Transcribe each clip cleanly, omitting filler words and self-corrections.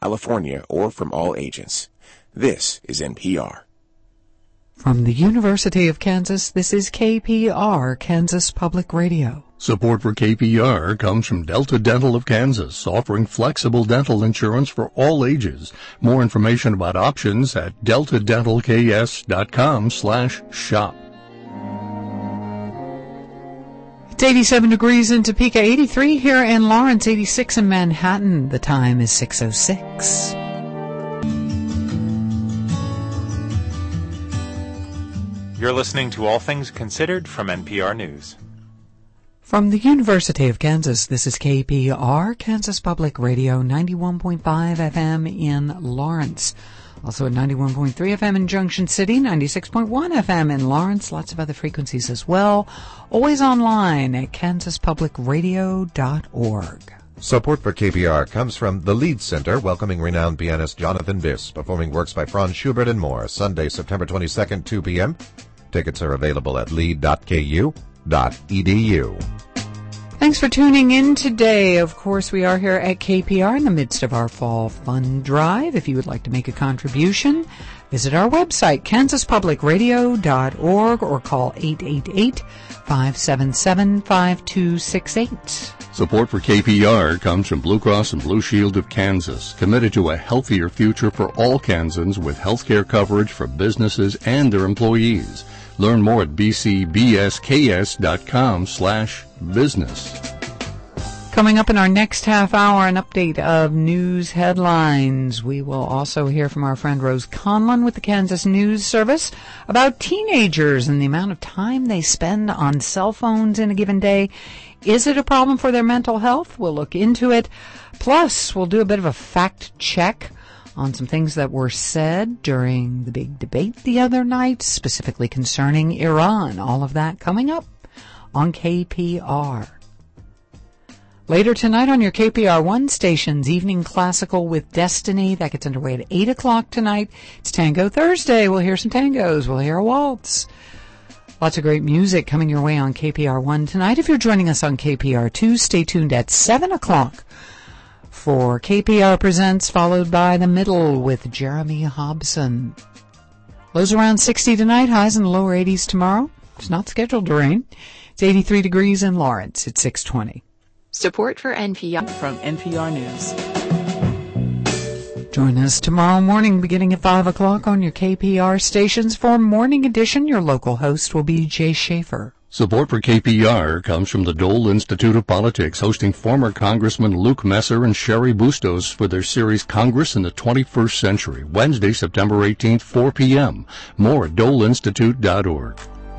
California, or from all agents. This is NPR. From the University of Kansas, this is KPR, Kansas Public Radio. Support for KPR comes from Delta Dental of Kansas, offering flexible dental insurance for all ages. More information about options at deltadentalks.com/shop. It's 87 degrees in Topeka, 83 here in Lawrence, 86 in Manhattan. The time is 6:06. You're listening to All Things Considered from NPR News. From the University of Kansas, this is KPR, Kansas Public Radio, 91.5 FM in Lawrence. Also at 91.3 FM in Junction City, 96.1 FM in Lawrence. Lots of other frequencies as well. Always online at kansaspublicradio.org. Support for KPR comes from the Leeds Center, welcoming renowned pianist Jonathan Biss, performing works by Franz Schubert and more. Sunday, September 22nd, 2 p.m. Tickets are available at lead.ku.edu. Thanks for tuning in today. Of course, we are here at KPR in the midst of our Fall Fund Drive. If you would like to make a contribution, visit our website, kansaspublicradio.org, or call 888-577-5268. Support for KPR comes from Blue Cross and Blue Shield of Kansas, committed to a healthier future for all Kansans with healthcare coverage for businesses and their employees. Learn more at bcbsks.com/business. Coming up in our next half hour, an update of news headlines. We will also hear from our friend Rose Conlon with the Kansas News Service about teenagers and the amount of time they spend on cell phones in a given day. Is it a problem for their mental health? We'll look into it. Plus, we'll do a bit of a fact check on some things that were said during the big debate the other night, specifically concerning Iran. All of that coming up on KPR. Later tonight on your KPR 1 stations, Evening Classical with Destiny. That gets underway at 8 o'clock tonight. It's Tango Thursday. We'll hear some tangos. We'll hear a waltz. Lots of great music coming your way on KPR 1 tonight. If you're joining us on KPR 2, stay tuned at 7 o'clock for KPR Presents, followed by The Middle with Jeremy Hobson. Lows around 60 tonight, highs in the lower 80s tomorrow. It's not scheduled to rain. It's 83 degrees in Lawrence. It's 6:20. Support for NPR from NPR News. Join us tomorrow morning beginning at 5 o'clock on your KPR stations for Morning Edition. Your local host will be Jay Schaefer. Support for KPR comes from the Dole Institute of Politics, hosting former Congressman Luke Messer and Sherry Bustos for their series Congress in the 21st Century, Wednesday, September 18th, 4 p.m. More at doleinstitute.org.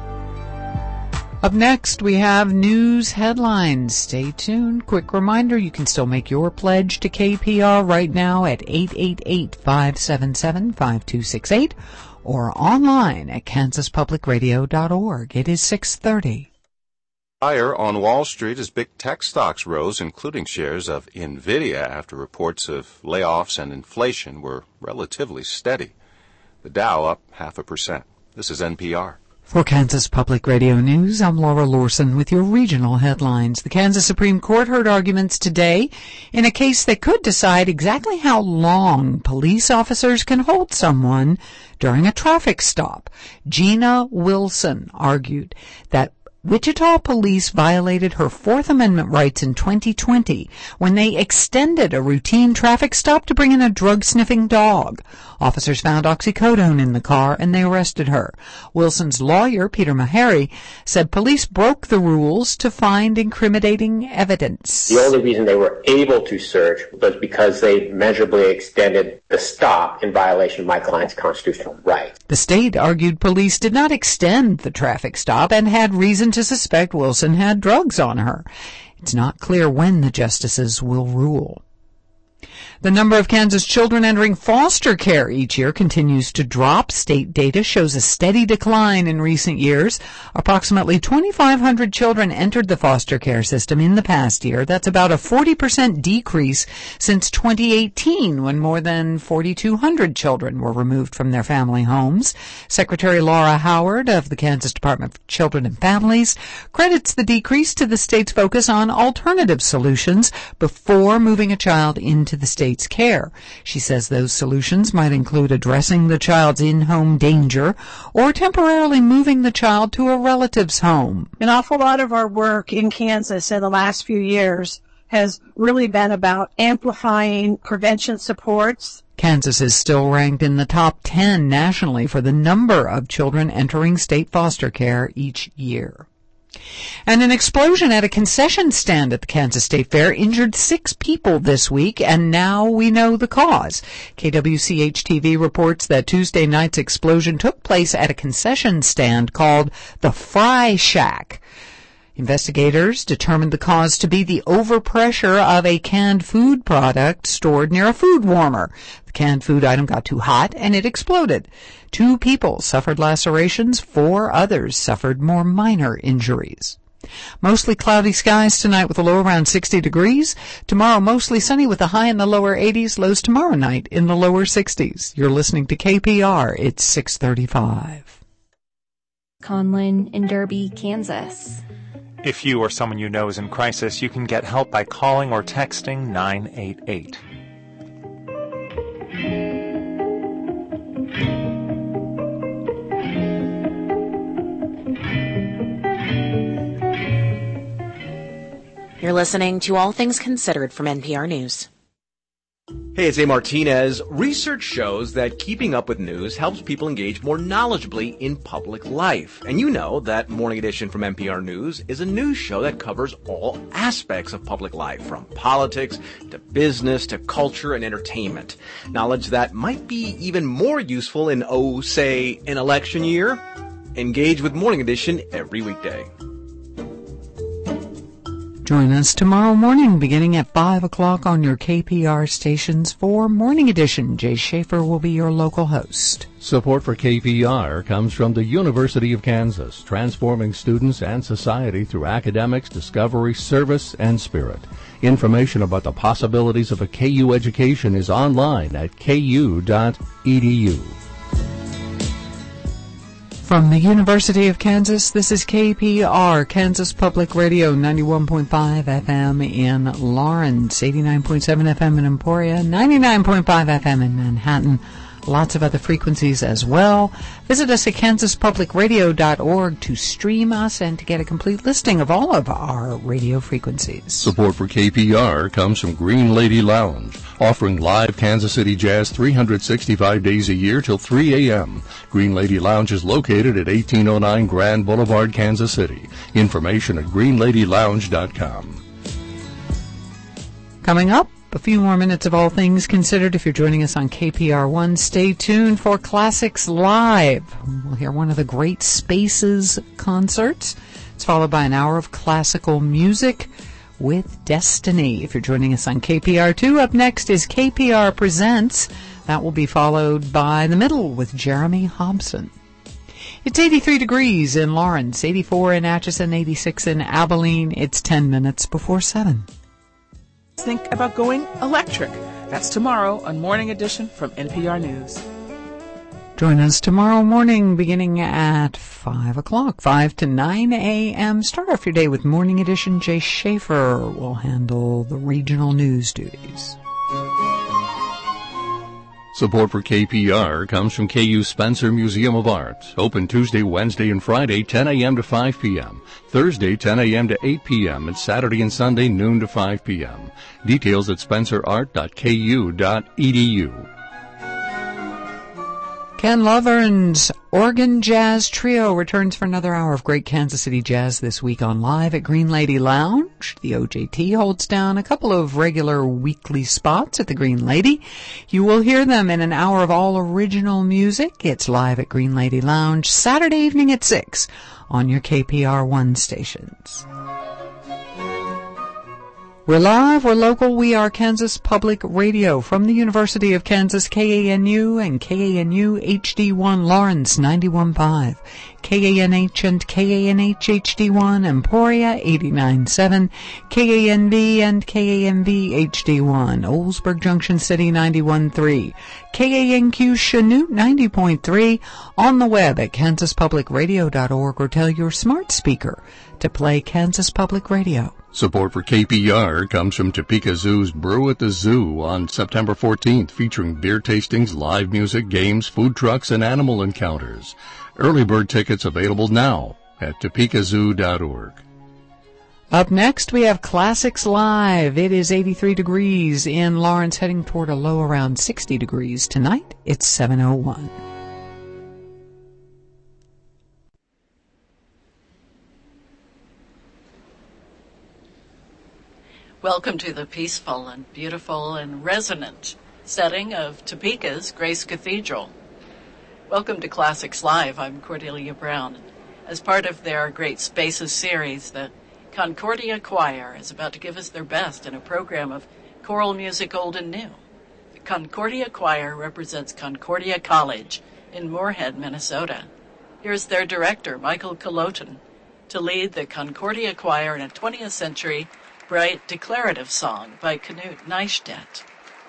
Up next, we have news headlines. Stay tuned. Quick reminder, you can still make your pledge to KPR right now at 888-577-5268 or online at kansaspublicradio.org. It is 6:30. Higher on Wall Street as big tech stocks rose, including shares of NVIDIA, after reports of layoffs and inflation were relatively steady. The Dow up 0.5%. This is NPR. For Kansas Public Radio News, I'm Laura Lorson with your regional headlines. The Kansas Supreme Court heard arguments today in a case that could decide exactly how long police officers can hold someone during a traffic stop. Gina Wilson argued that Wichita police violated her Fourth Amendment rights in 2020 when they extended a routine traffic stop to bring in a drug-sniffing dog. Officers found oxycodone in the car and they arrested her. Wilson's lawyer, Peter Meharry, said police broke the rules to find incriminating evidence. The only reason they were able to search was because they measurably extended the stop in violation of my client's constitutional rights. The state argued police did not extend the traffic stop and had reason to suspect Wilson had drugs on her. It's not clear when the justices will rule. The number of Kansas children entering foster care each year continues to drop. State data shows a steady decline in recent years. Approximately 2,500 children entered the foster care system in the past year. That's about a 40% decrease since 2018, when more than 4,200 children were removed from their family homes. Secretary Laura Howard of the Kansas Department of Children and Families credits the decrease to the state's focus on alternative solutions before moving a child into the state's care. She says those solutions might include addressing the child's in-home danger or temporarily moving the child to a relative's home. An awful lot of our work in Kansas in the last few years has really been about amplifying prevention supports. Kansas is still ranked in the top 10 nationally for the number of children entering state foster care each year. And an explosion at a concession stand at the Kansas State Fair injured 6 people this week, and now we know the cause. KWCH-TV reports that Tuesday night's explosion took place at a concession stand called the Fry Shack. Investigators determined the cause to be the overpressure of a canned food product stored near a food warmer. The canned food item got too hot and it exploded. 2 people suffered lacerations, 4 others suffered more minor injuries. Mostly cloudy skies tonight with a low around 60 degrees. Tomorrow mostly sunny with a high in the lower 80s, lows tomorrow night in the lower 60s. You're listening to KPR. It's 6:35. Conlin in Derby, Kansas. If you or someone you know is in crisis, you can get help by calling or texting 988. You're listening to All Things Considered from NPR News. Hey, it's A. Martinez. Research shows that keeping up with news helps people engage more knowledgeably in public life. And you know that Morning Edition from NPR News is a news show that covers all aspects of public life, from politics to business to culture and entertainment. Knowledge that might be even more useful in, say, an election year. Engage with Morning Edition every weekday. Join us tomorrow morning beginning at 5 o'clock on your KPR stations for Morning Edition. Jay Schaefer will be your local host. Support for KPR comes from the University of Kansas, transforming students and society through academics, discovery, service, and spirit. Information about the possibilities of a KU education is online at ku.edu. From the University of Kansas, this is KPR, Kansas Public Radio, 91.5 FM in Lawrence, 89.7 FM in Emporia, 99.5 FM in Manhattan. Lots of other frequencies as well. Visit us at kansaspublicradio.org to stream us and to get a complete listing of all of our radio frequencies. Support for KPR comes from Green Lady Lounge, offering live Kansas City jazz 365 days a year till 3 a.m. Green Lady Lounge is located at 1809 Grand Boulevard, Kansas City. Information at greenladylounge.com. Coming up, a few more minutes of All Things Considered. If you're joining us on KPR1, stay tuned for Classics Live. We'll hear one of the Great Spaces concerts. It's followed by an hour of classical music with Destiny. If you're joining us on KPR2, up next is KPR Presents. That will be followed by The Middle with Jeremy Hobson. It's 83 degrees in Lawrence, 84 in Atchison, 86 in Abilene. It's 10 minutes before 7. Think about going electric. That's tomorrow on Morning Edition from NPR News. Join us tomorrow morning beginning at 5 o'clock, 5 to 9 a.m. Start off your day with Morning Edition. Jay Schaefer will handle the regional news duties. Support for KPR comes from KU Spencer Museum of Art. Open Tuesday, Wednesday, and Friday, 10 a.m. to 5 p.m. Thursday, 10 a.m. to 8 p.m. and Saturday and Sunday, noon to 5 p.m. Details at spencerart.ku.edu. Ken Lovern's Organ Jazz Trio returns for another hour of great Kansas City jazz this week on Live at Green Lady Lounge. The OJT holds down a couple of regular weekly spots at the Green Lady. You will hear them in an hour of all original music. It's Live at Green Lady Lounge, Saturday evening at 6 on your KPR1 stations. We're live, we're local, we are Kansas Public Radio from the University of Kansas, KANU and KANU HD1 Lawrence 91.5, KANH and KANH HD1 Emporia 89.7, KANB and KANB HD1 Oldsburg Junction City 91.3, KANQ Chanute 90.3, on the web at kansaspublicradio.org or tell your smart speaker to play Kansas Public Radio. Support for KPR comes from Topeka Zoo's Brew at the Zoo on September 14th, featuring beer tastings, live music, games, food trucks, and animal encounters. Early bird tickets available now at topekazoo.org. Up next, we have Classics Live. It is 83 degrees in Lawrence, heading toward a low around 60 degrees. Tonight, it's 7:01. Welcome to the peaceful and beautiful and resonant setting of Topeka's Grace Cathedral. Welcome to Classics Live. I'm Cordelia Brown. As part of their Great Spaces series, the Concordia Choir is about to give us their best in a program of choral music old and new. The Concordia Choir represents Concordia College in Moorhead, Minnesota. Here's their director, Michael Kolotin, to lead the Concordia Choir in a 20th century bright declarative song by Knut Nystedt.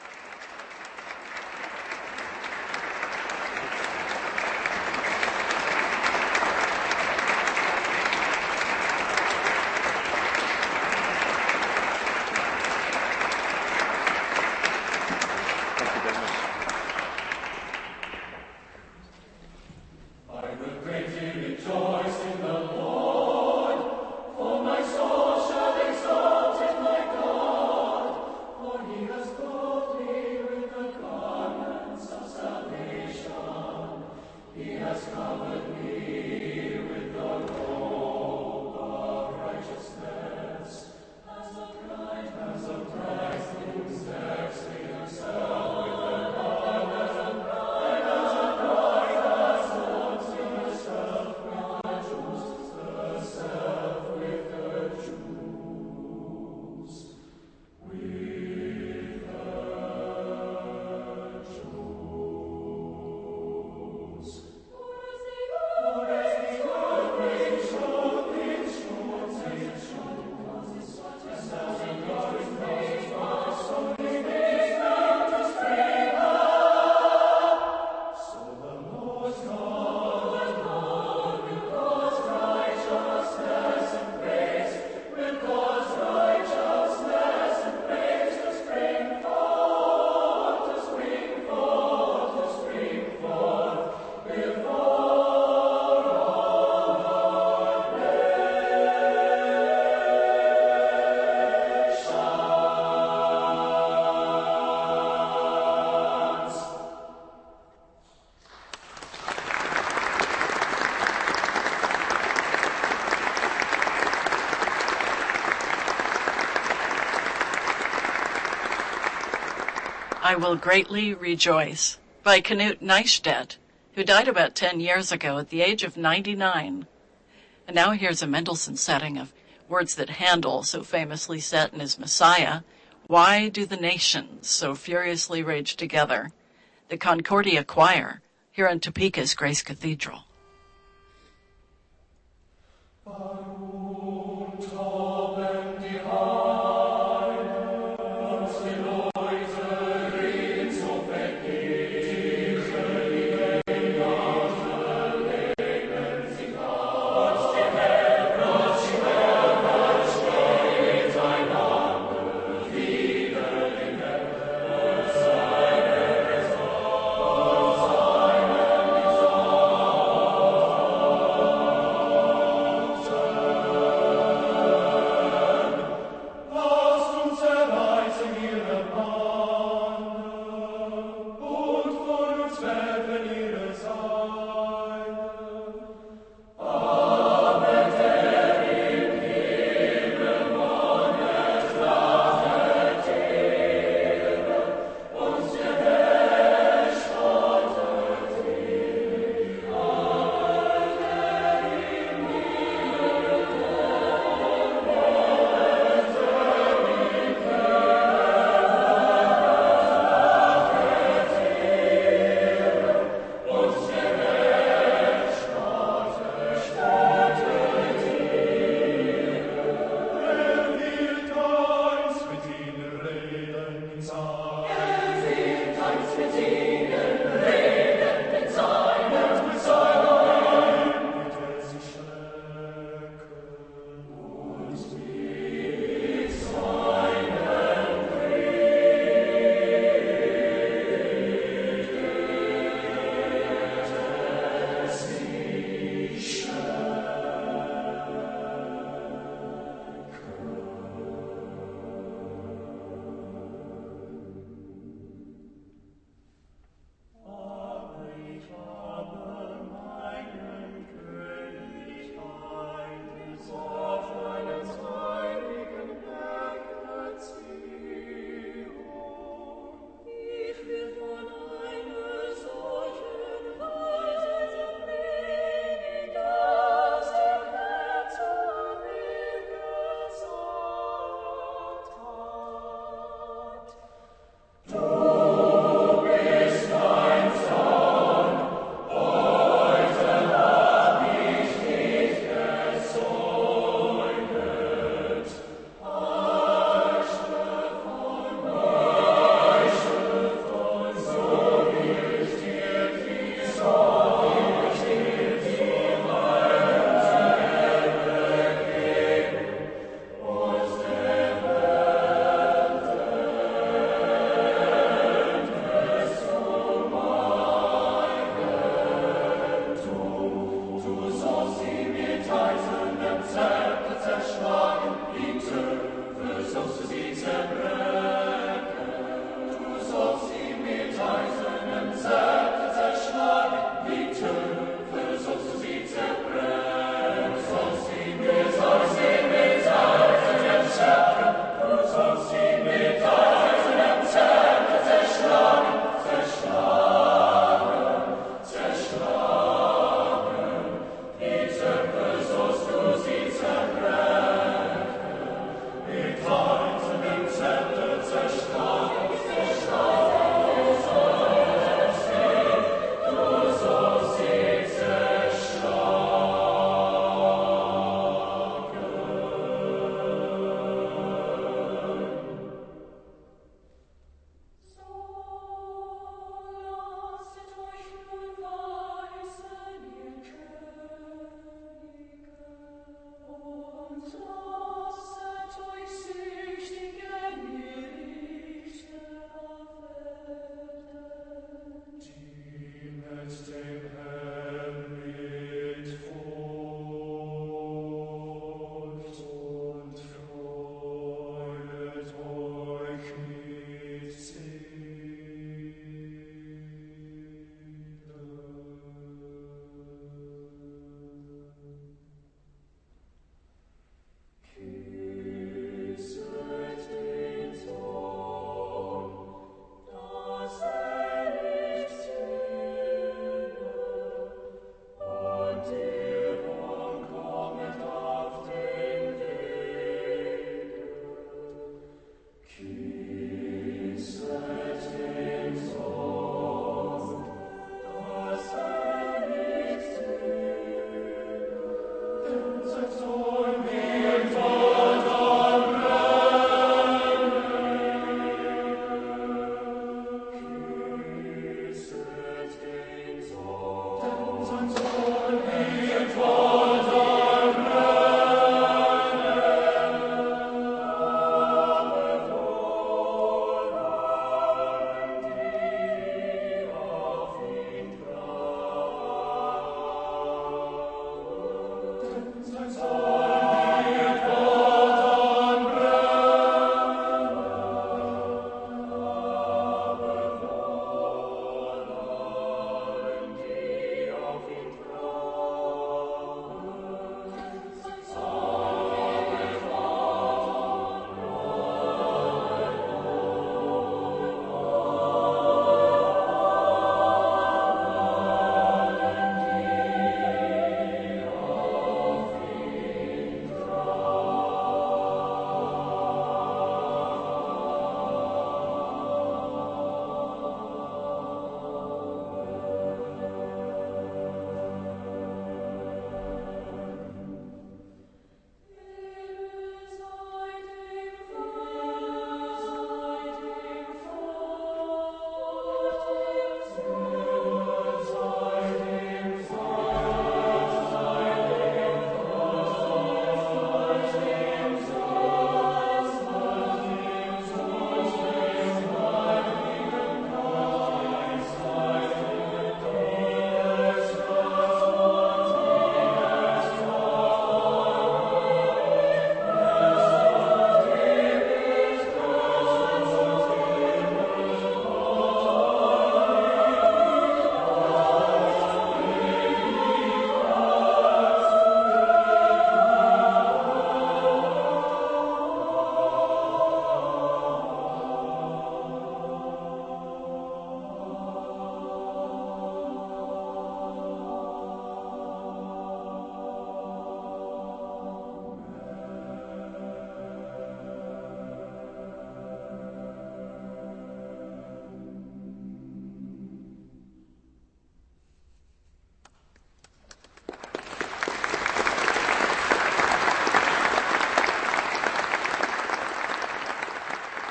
I Will Greatly Rejoice by Knut Nystedt, who died about 10 years ago at the age of 99. And now here's a Mendelssohn setting of words that Handel so famously set in his Messiah. Why do the nations so furiously rage together? The Concordia Choir, here in Topeka's Grace Cathedral.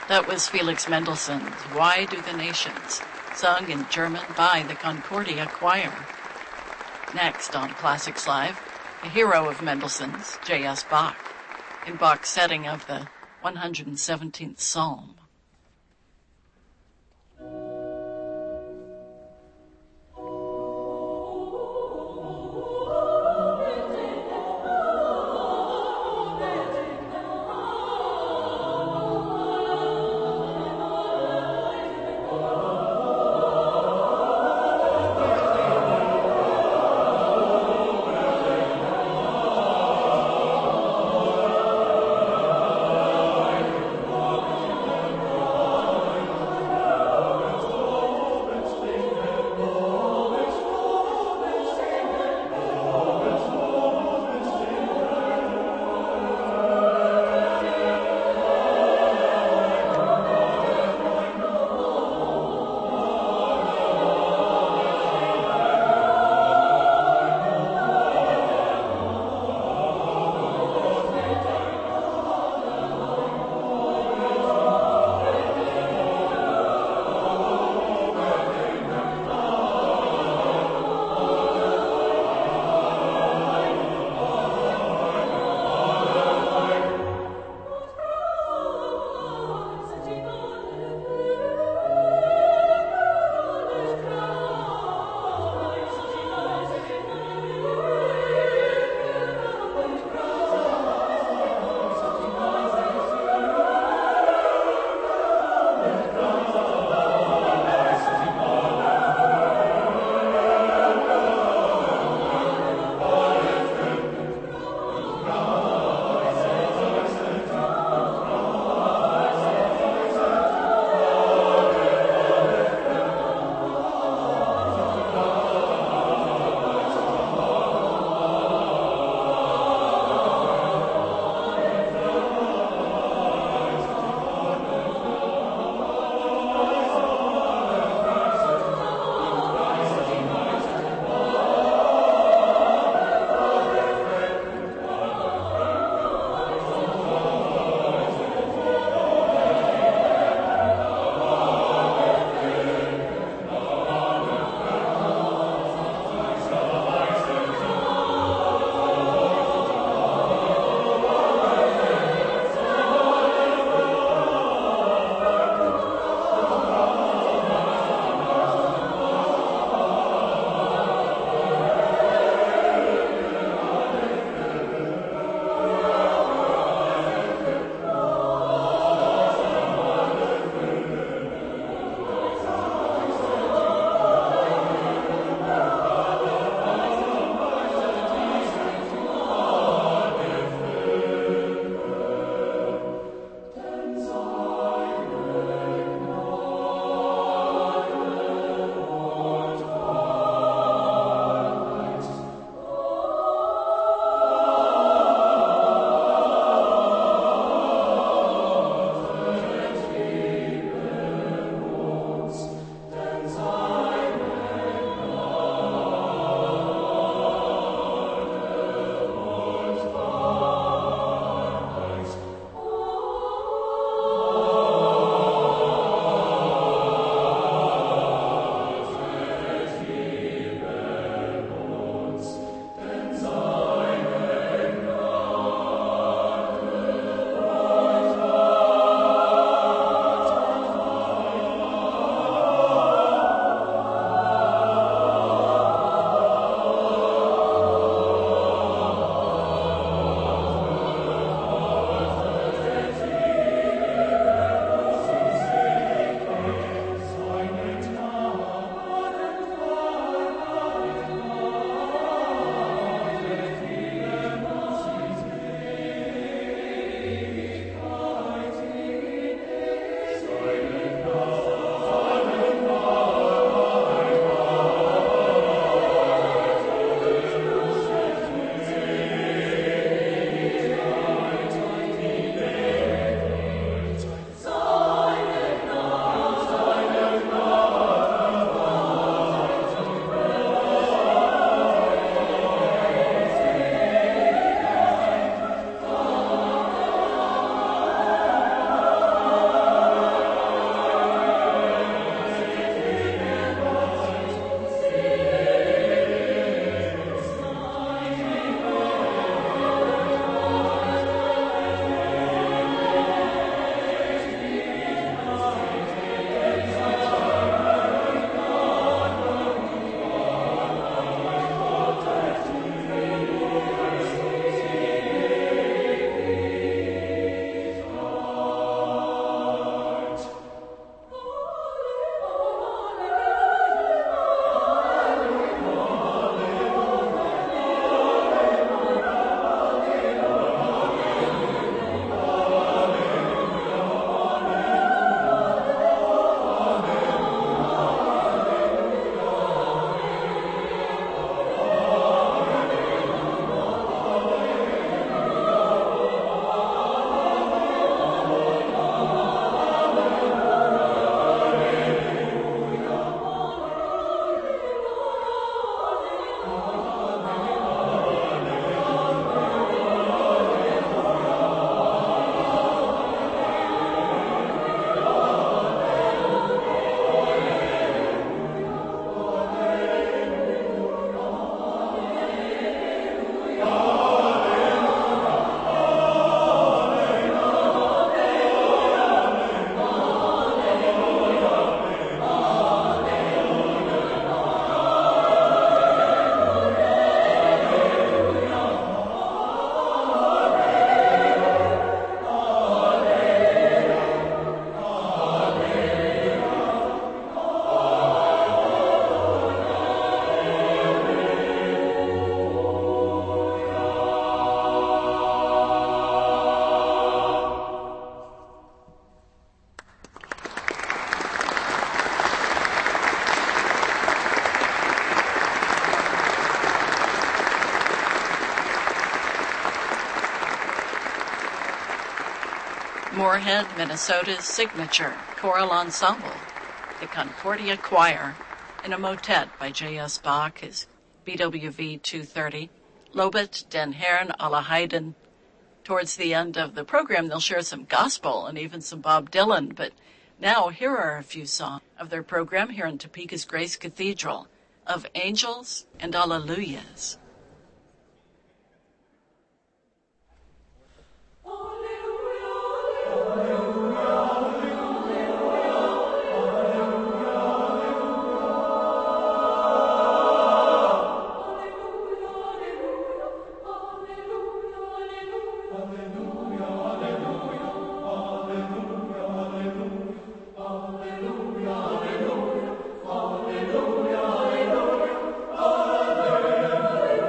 That was Felix Mendelssohn's Why Do the Nations, sung in German by the Concordia Choir. Next on Classics Live, a hero of Mendelssohn's, J.S. Bach, in Bach's setting of the 117th Psalm. Moorhead, Minnesota's signature choral ensemble, the Concordia Choir, in a motet by J.S. Bach, is BWV 230, Lobet den Herrn aller Heiden. Towards the end of the program, they'll share some gospel and even some Bob Dylan, but now here are a few songs of their program here in Topeka's Grace Cathedral of Angels and Alleluias. Alleluia, alleluia, alleluia.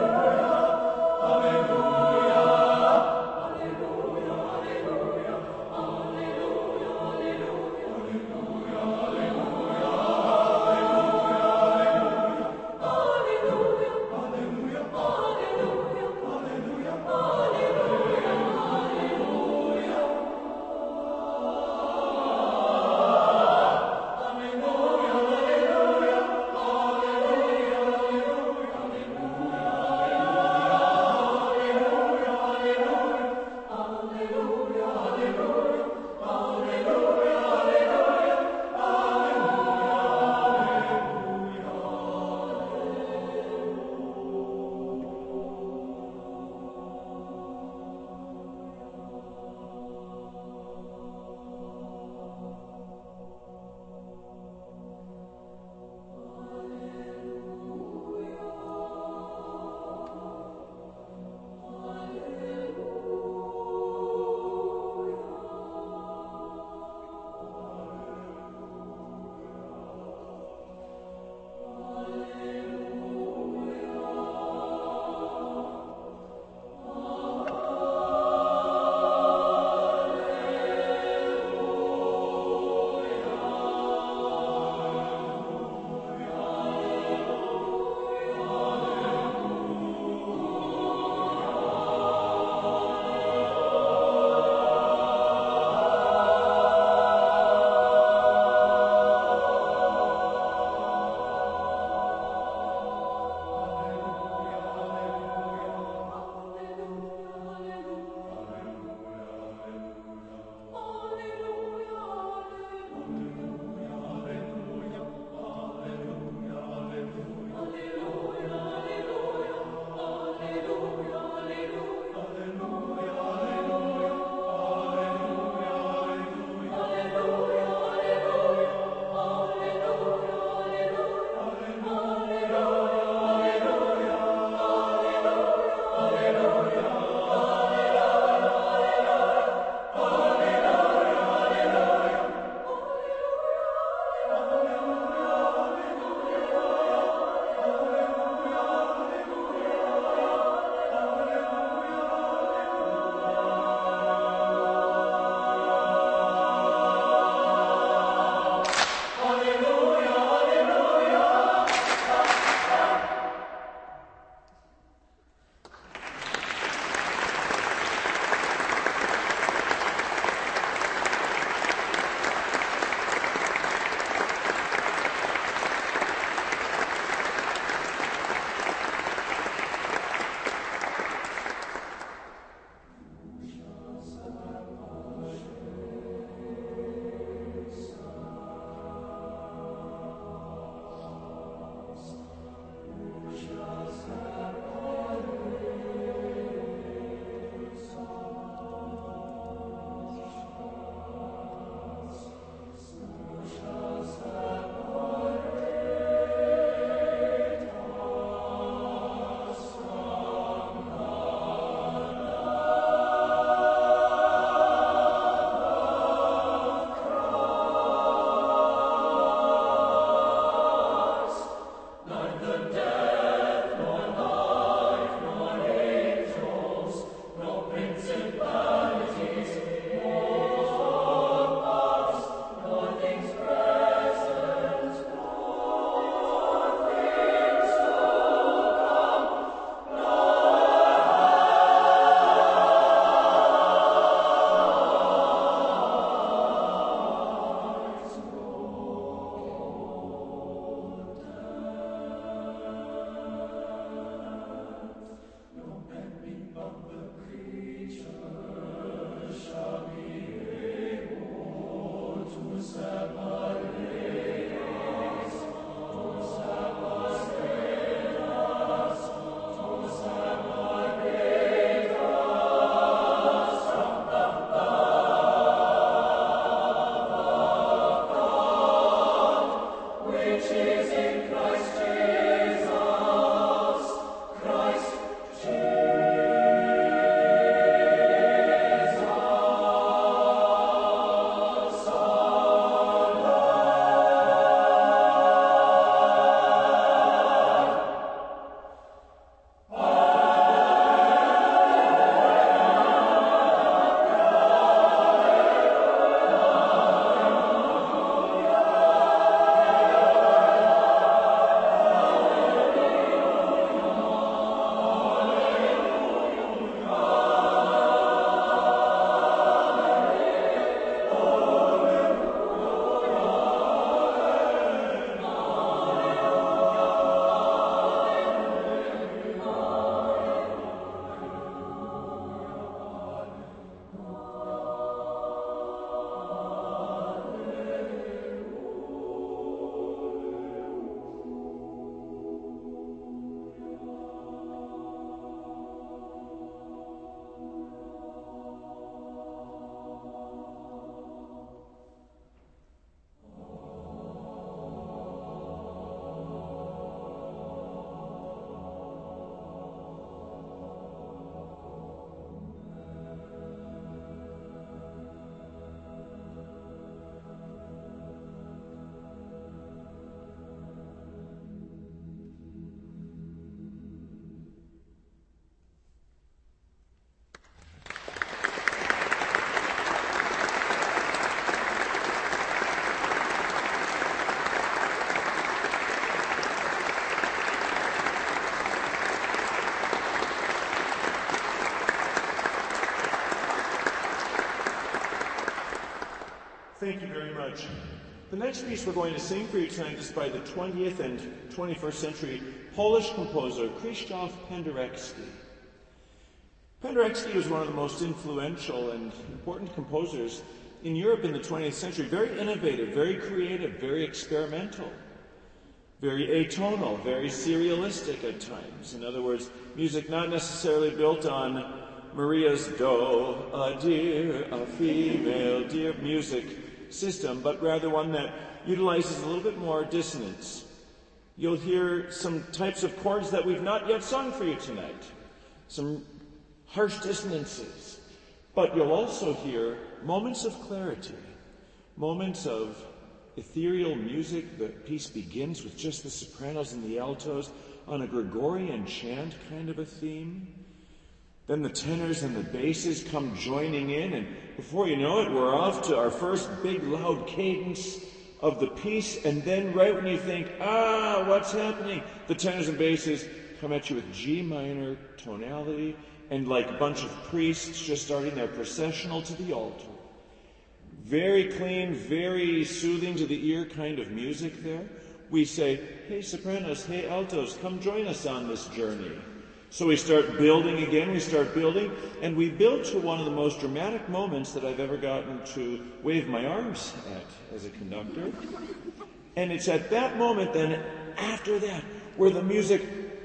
The next piece we're going to sing for you tonight is by the 20th and 21st century Polish composer Krzysztof Penderecki. Penderecki was one of the most influential and important composers in Europe in the 20th century. Very innovative, very creative, very experimental, very atonal, very serialistic at times. In other words, music not necessarily built on Maria's do, a dear, a female, dear music system, but rather one that utilizes a little bit more dissonance. You'll hear some types of chords that we've not yet sung for you tonight, some harsh dissonances, but you'll also hear moments of clarity, moments of ethereal music. The piece begins with just the sopranos and the altos on a Gregorian chant kind of a theme. Then the tenors and the basses come joining in, and before you know it, we're off to our first big loud cadence of the piece, and then right when you think, what's happening? The tenors and basses come at you with G minor tonality, and like a bunch of priests just starting their processional to the altar. Very clean, very soothing to the ear kind of music there. We say, hey sopranos, hey altos, come join us on this journey. So we start building again, and we build to one of the most dramatic moments that I've ever gotten to wave my arms at as a conductor. And it's at that moment then, after that, where the music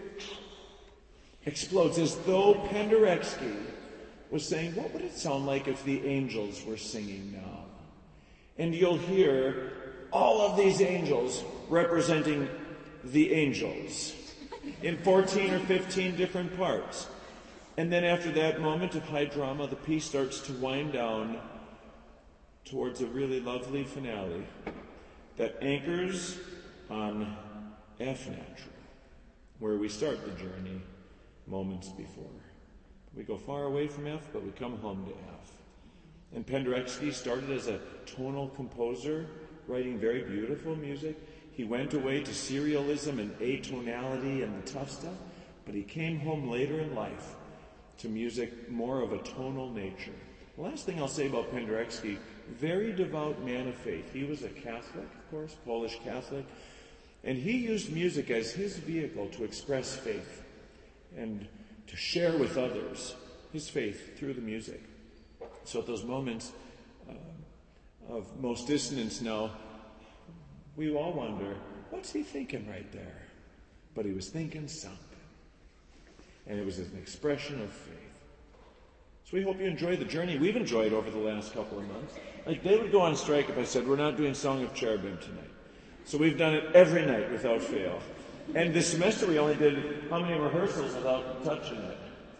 explodes, as though Penderecki was saying, what would it sound like if the angels were singing now? And you'll hear all of these angels representing the angels in 14 or 15 different parts. And then after that moment of high drama, the piece starts to wind down towards a really lovely finale that anchors on F natural, where we start the journey moments before. We go far away from F, but we come home to F. And Penderecki started as a tonal composer, writing very beautiful music. He went away to serialism and atonality and the tough stuff, but he came home later in life to music more of a tonal nature. The last thing I'll say about Penderecki, very devout man of faith. He was a Catholic, of course, Polish Catholic, and he used music as his vehicle to express faith and to share with others his faith through the music. So at those moments of most dissonance now, we all wonder, what's he thinking right there? But he was thinking something. And it was an expression of faith. So we hope you enjoy the journey. We've enjoyed over the last couple of months. Like, they would go on strike if I said, we're not doing Song of Cherubim tonight. So we've done it every night without fail. And this semester we only did how many rehearsals without touching it?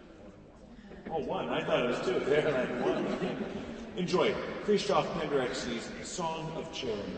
Oh, one. I thought it was two. There, like one. Enjoy Krzysztof Penderecki's Song of Cherubim.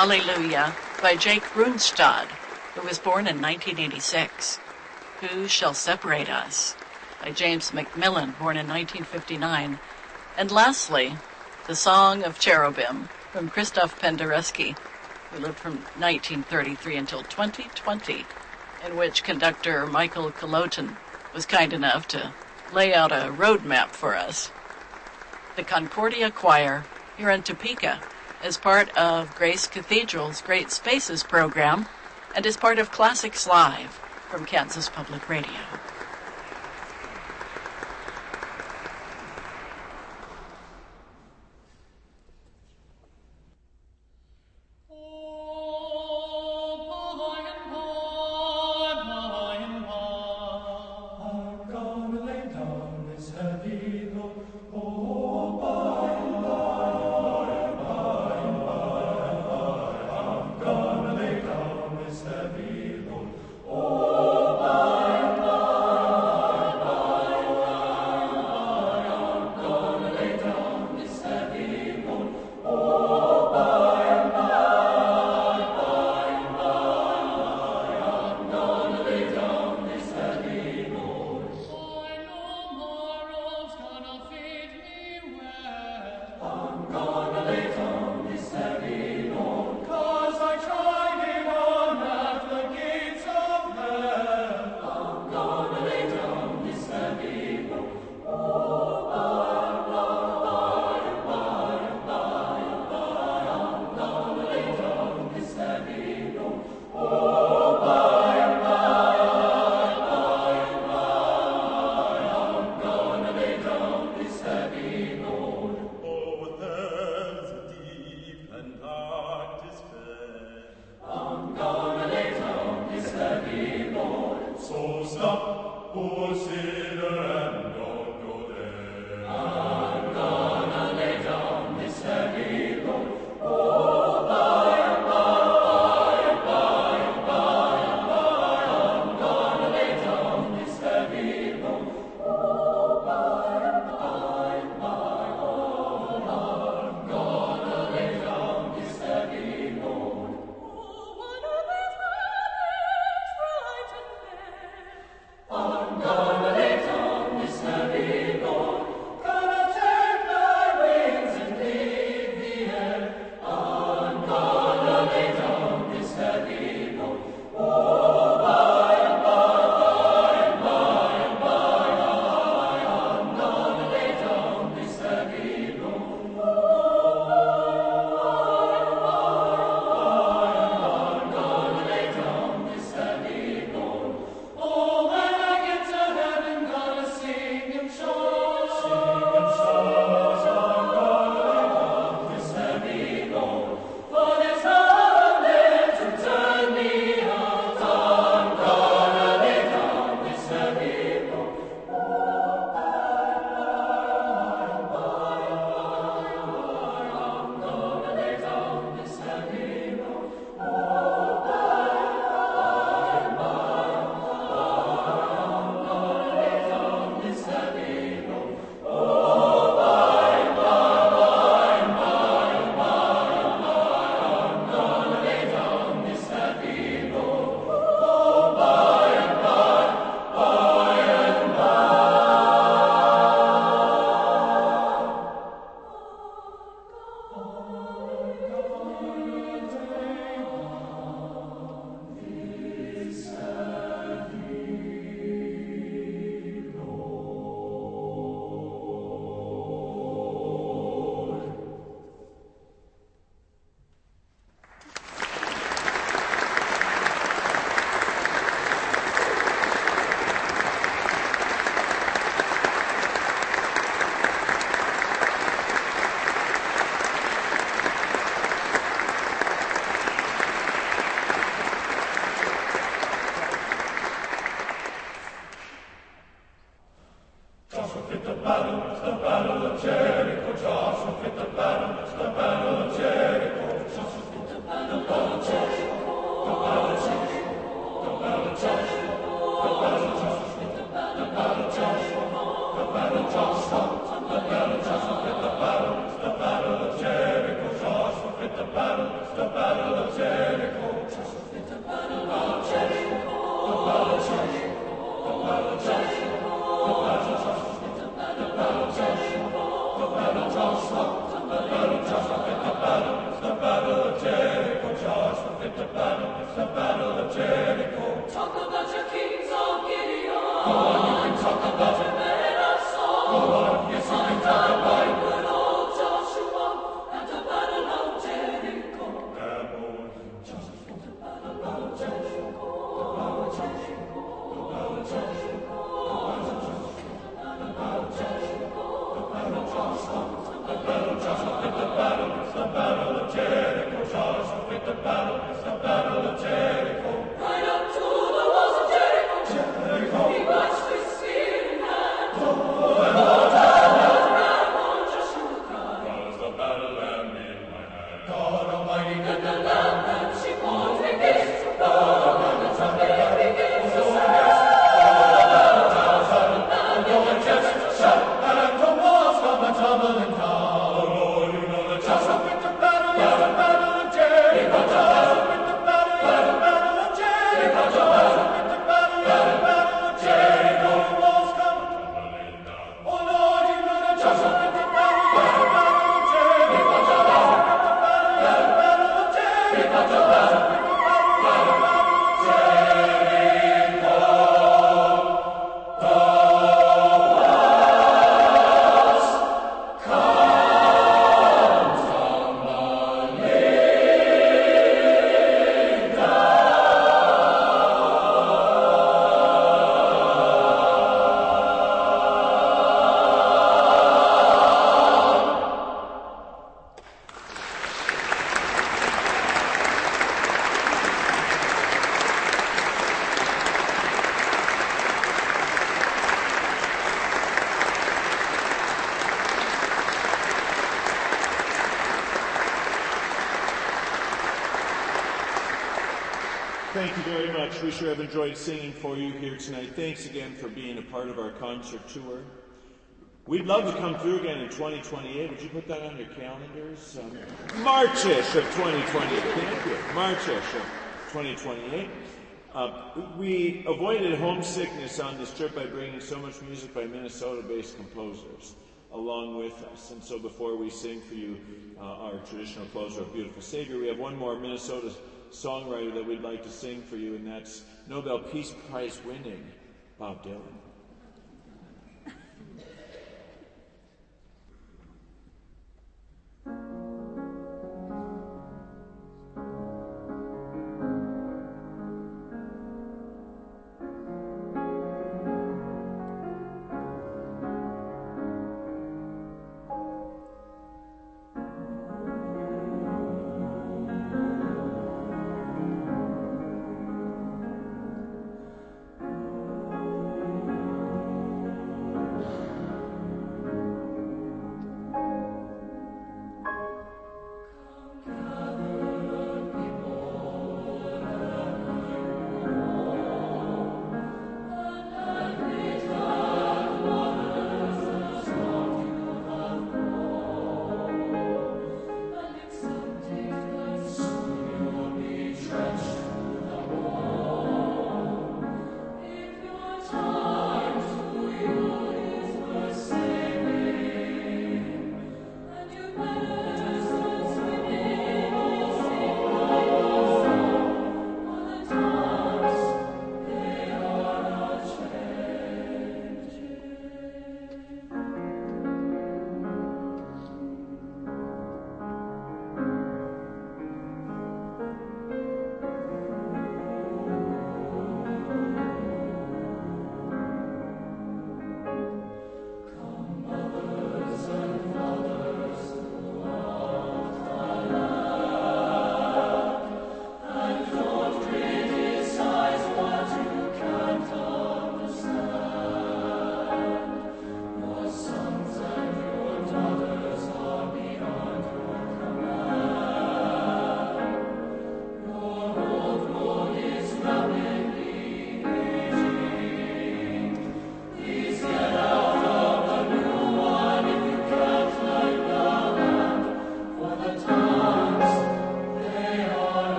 Hallelujah by Jake Brunstad, who was born in 1986. Who Shall Separate Us by James McMillan, born in 1959. And lastly, The Song of Cherubim from Krzysztof Penderecki, who lived from 1933 until 2020, in which conductor Michael Kolotin was kind enough to lay out a roadmap for us. The Concordia Choir here in Topeka is part of Grace Cathedral's Great Spaces program and is part of Classics Live from Kansas Public Radio. The battle Thank you very much. We sure have enjoyed singing for you here tonight. Thanks again for being a part of our concert tour. We'd love to come through again in 2028. Would you put that on your calendars? March-ish of 2028. Thank you. March-ish of 2028. We avoided homesickness on this trip by bringing so much music by Minnesota-based composers along with us. And so before we sing for you our traditional closer of Beautiful Savior, we have one more Minnesota songwriter that we'd like to sing for you, and that's Nobel Peace Prize winning Bob Dylan.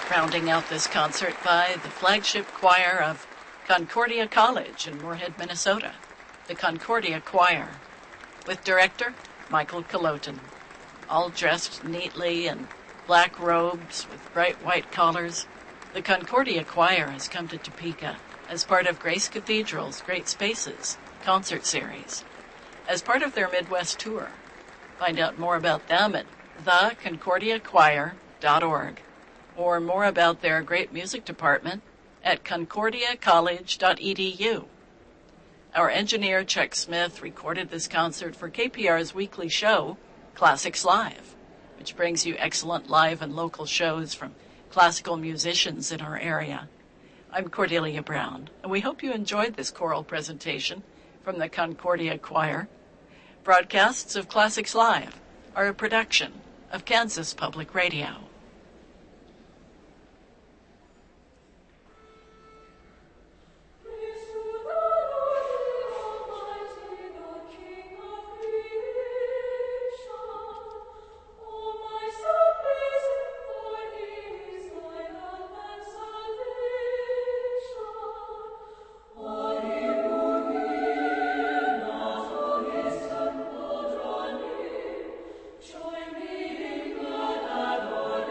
Rounding out this concert by the flagship choir of Concordia College in Moorhead, Minnesota, the Concordia Choir, with director Michael Colotin, all dressed neatly in black robes with bright white collars. The Concordia Choir has come to Topeka as part of Grace Cathedral's Great Spaces concert series, as part of their Midwest tour. Find out more about them at theconcordiachoir.org, or more about their great music department at concordiacollege.edu. Our engineer, Chuck Smith, recorded this concert for KPR's weekly show, Classics Live, which brings you excellent live and local shows from classical musicians in our area. I'm Cordelia Brown, and we hope you enjoyed this choral presentation from the Concordia Choir. Broadcasts of Classics Live are a production of Kansas Public Radio. Join me in God adore.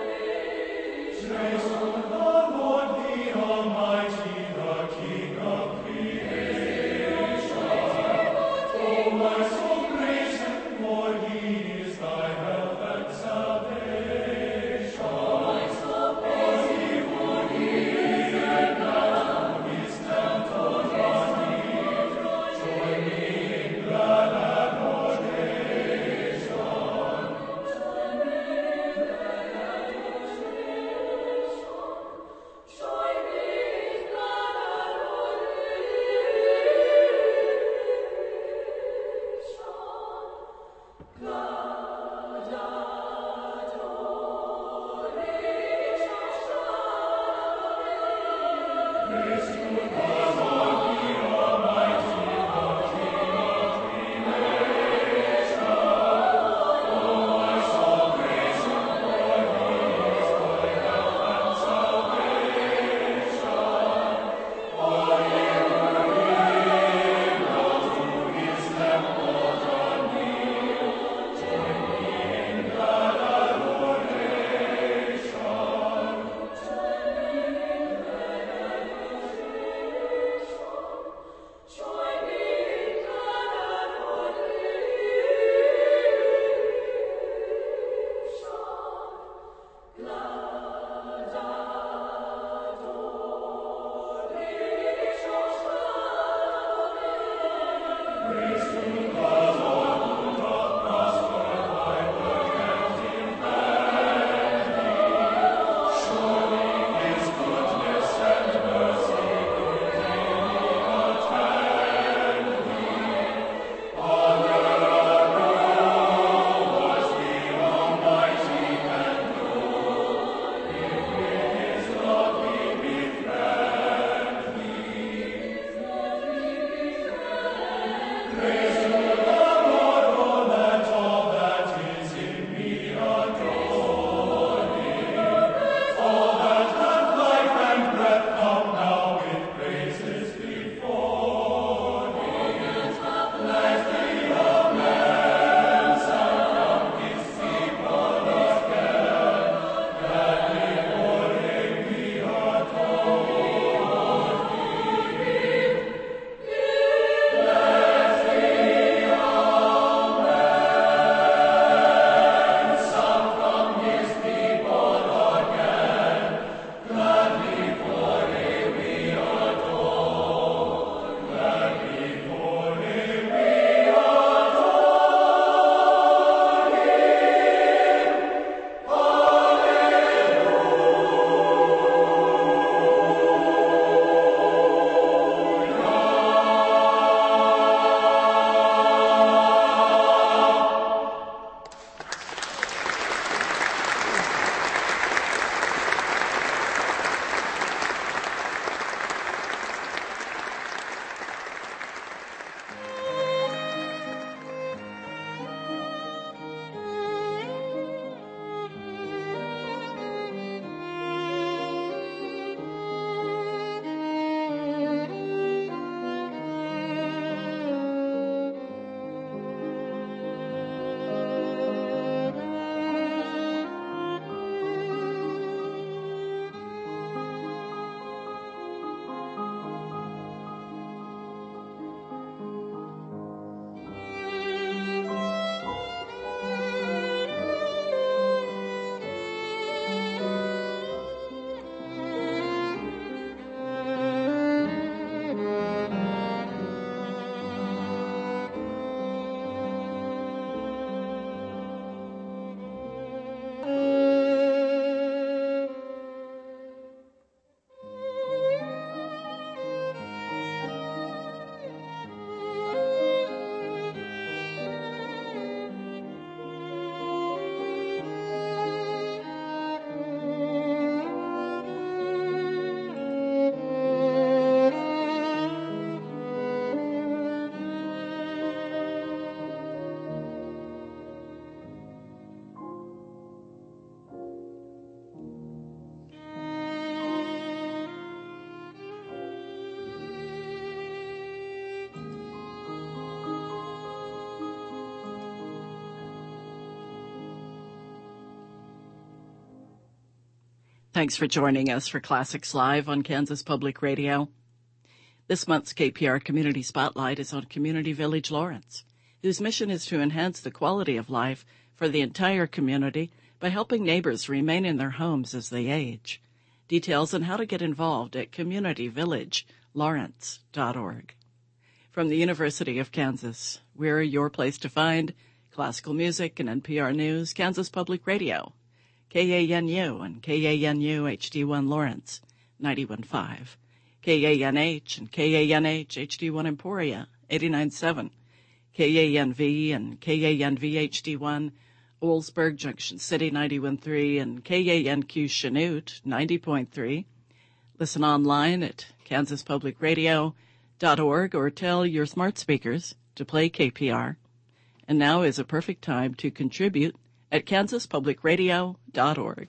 Thanks for joining us for Classics Live on Kansas Public Radio. This month's KPR Community Spotlight is on Community Village Lawrence, whose mission is to enhance the quality of life for the entire community by helping neighbors remain in their homes as they age. Details on how to get involved at communityvillagelawrence.org. From the University of Kansas, we're your place to find classical music and NPR News, Kansas Public Radio, KANU and KANU HD1 Lawrence, 91.5, KANH and KANH HD1 Emporia, 89.7, KANV and KANV HD1 Oldsburg Junction City, 91.3, and KANQ Chanute, 90.3. Listen online at kansaspublicradio.org or tell your smart speakers to play KPR. And now is a perfect time to contribute at kansaspublicradio.org.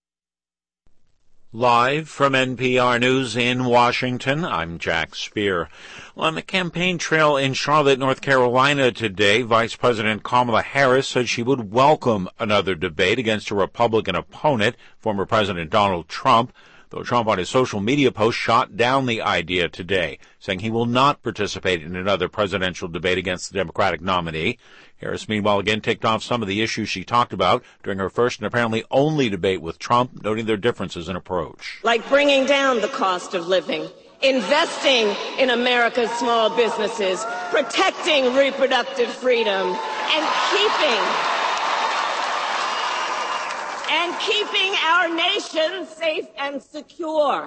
Live from NPR News in Washington, I'm Jack Speer. On the campaign trail in Charlotte, North Carolina today, Vice President Kamala Harris said she would welcome another debate against a Republican opponent, former President Donald Trump, though Trump on his social media post shot down the idea today, saying he will not participate in another presidential debate against the Democratic nominee. Harris, meanwhile, again ticked off some of the issues she talked about during her first and apparently only debate with Trump, noting their differences in approach. Like bringing down the cost of living, investing in America's small businesses, protecting reproductive freedom, and keeping our nation safe and secure.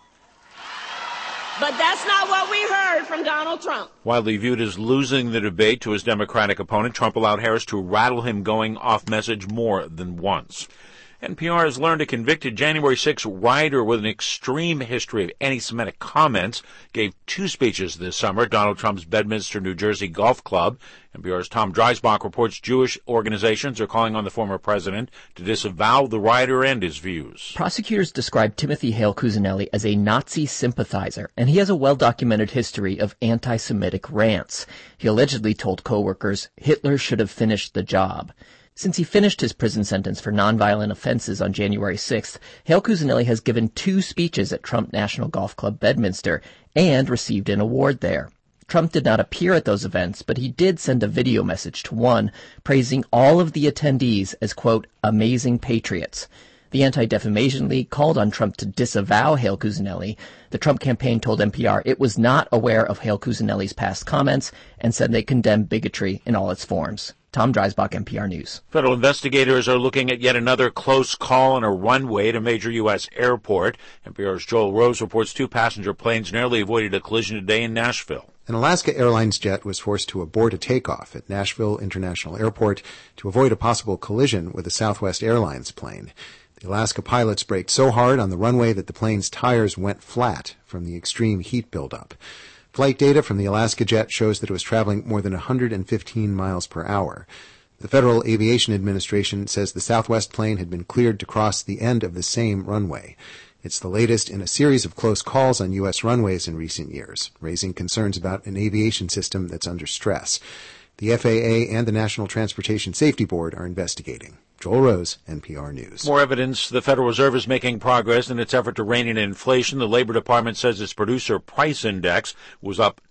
But that's not what we heard from Donald Trump. Widely viewed as losing the debate to his Democratic opponent, Trump allowed Harris to rattle him going off message more than once. NPR has learned a convicted January 6 rioter with an extreme history of anti-Semitic comments gave two speeches this summer at Donald Trump's Bedminster, New Jersey Golf Club. NPR's Tom Dreisbach reports Jewish organizations are calling on the former president to disavow the rioter and his views. Prosecutors described Timothy Hale Cusinelli as a Nazi sympathizer, and he has a well-documented history of anti-Semitic rants. He allegedly told coworkers Hitler should have finished the job. Since he finished his prison sentence for nonviolent offenses on January 6th, Hale Cusinelli has given two speeches at Trump National Golf Club Bedminster and received an award there. Trump did not appear at those events, but he did send a video message to one praising all of the attendees as, quote, amazing patriots. The Anti-Defamation League called on Trump to disavow Hale Cusinelli. The Trump campaign told NPR it was not aware of Hale Cusinelli's past comments and said they condemned bigotry in all its forms. Tom Dreisbach, NPR News. Federal investigators are looking at yet another close call on a runway at a major U.S. airport. NPR's Joel Rose reports two passenger planes narrowly avoided a collision today in Nashville. An Alaska Airlines jet was forced to abort a takeoff at Nashville International Airport to avoid a possible collision with a Southwest Airlines plane. The Alaska pilots braked so hard on the runway that the plane's tires went flat from the extreme heat buildup. Flight data from the Alaska jet shows that it was traveling more than 115 miles per hour. The Federal Aviation Administration says the Southwest plane had been cleared to cross the end of the same runway. It's the latest in a series of close calls on U.S. runways in recent years, raising concerns about an aviation system that's under stress. The FAA and the National Transportation Safety Board are investigating. Joel Rose, NPR News. More evidence the Federal Reserve is making progress in its effort to rein in inflation. The Labor Department says its producer price index was up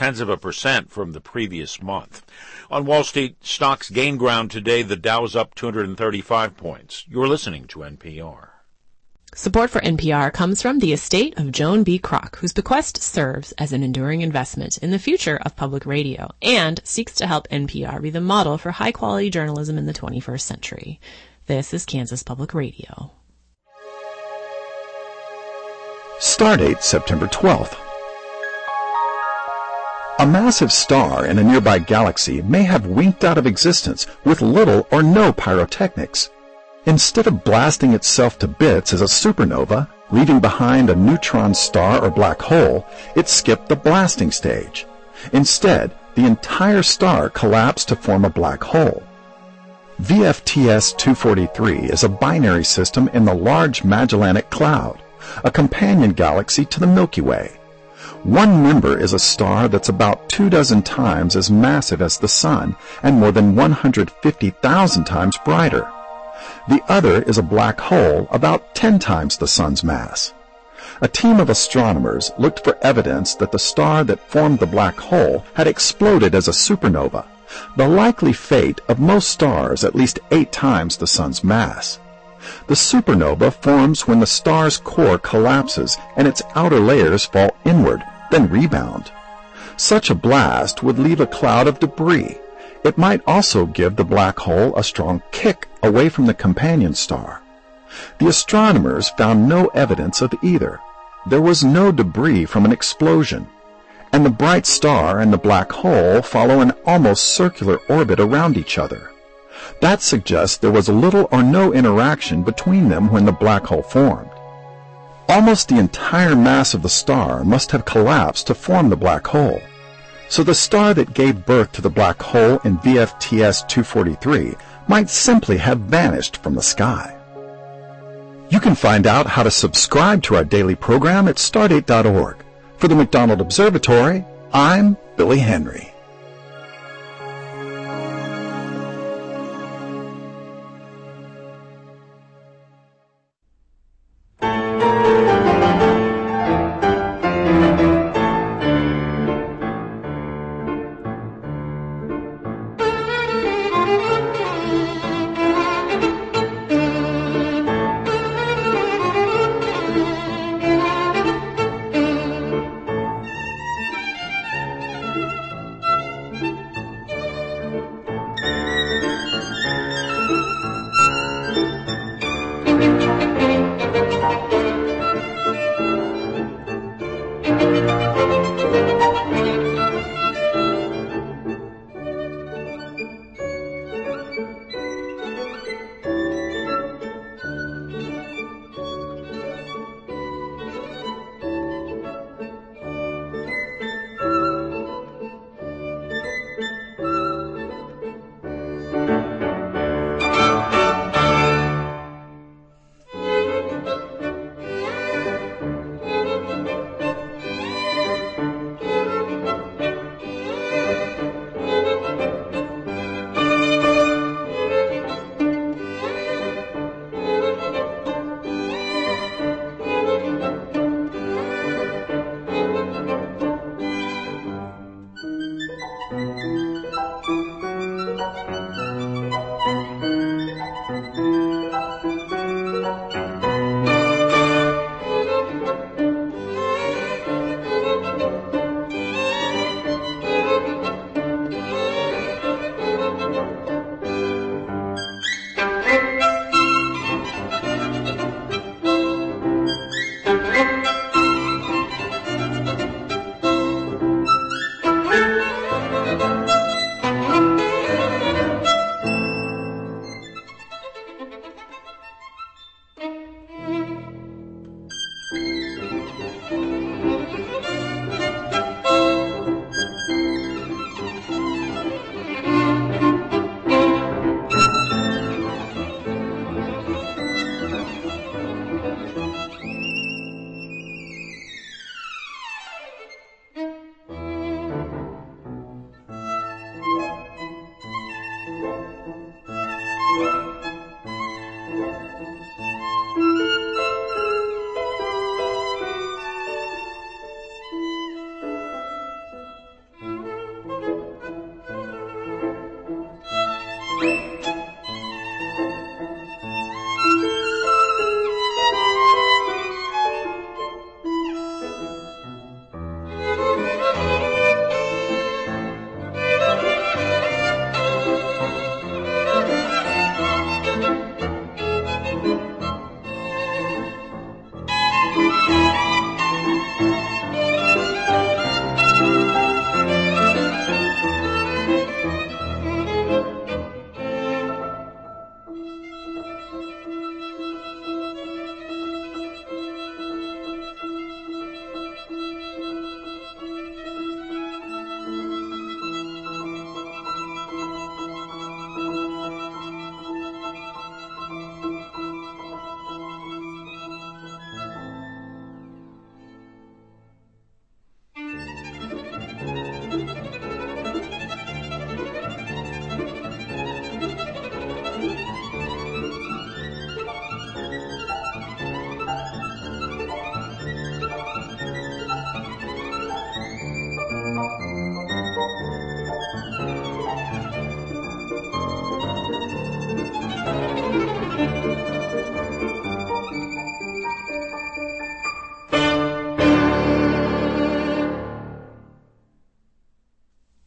0.2% from the previous month. On Wall Street, stocks gained ground today. The Dow is up 235 points. You're listening to NPR. Support for NPR comes from the estate of Joan B. Kroc, whose bequest serves as an enduring investment in the future of public radio and seeks to help NPR be the model for high-quality journalism in the 21st century. This is Kansas Public Radio. Stardate September 12th. A massive star in a nearby galaxy may have winked out of existence with little or no pyrotechnics. Instead of blasting itself to bits as a supernova, leaving behind a neutron star or black hole, it skipped the blasting stage. Instead, the entire star collapsed to form a black hole. VFTS 243 is a binary system in the Large Magellanic Cloud, a companion galaxy to the Milky Way. One member is a star that's about 24 times as massive as the Sun and more than 150,000 times brighter. The other is a black hole about 10 times the Sun's mass. A team of astronomers looked for evidence that the star that formed the black hole had exploded as a supernova, the likely fate of most stars at least 8 times the Sun's mass. The supernova forms when the star's core collapses and its outer layers fall inward, then rebound. Such a blast would leave a cloud of debris. It might also give the black hole a strong kick away from the companion star. The astronomers found no evidence of either. There was no debris from an explosion, and the bright star and the black hole follow an almost circular orbit around each other. That suggests there was little or no interaction between them when the black hole formed. Almost the entire mass of the star must have collapsed to form the black hole. So the star that gave birth to the black hole in VFTS 243 might simply have vanished from the sky. You can find out how to subscribe to our daily program at stardate.org. For the McDonald Observatory, I'm Billy Henry.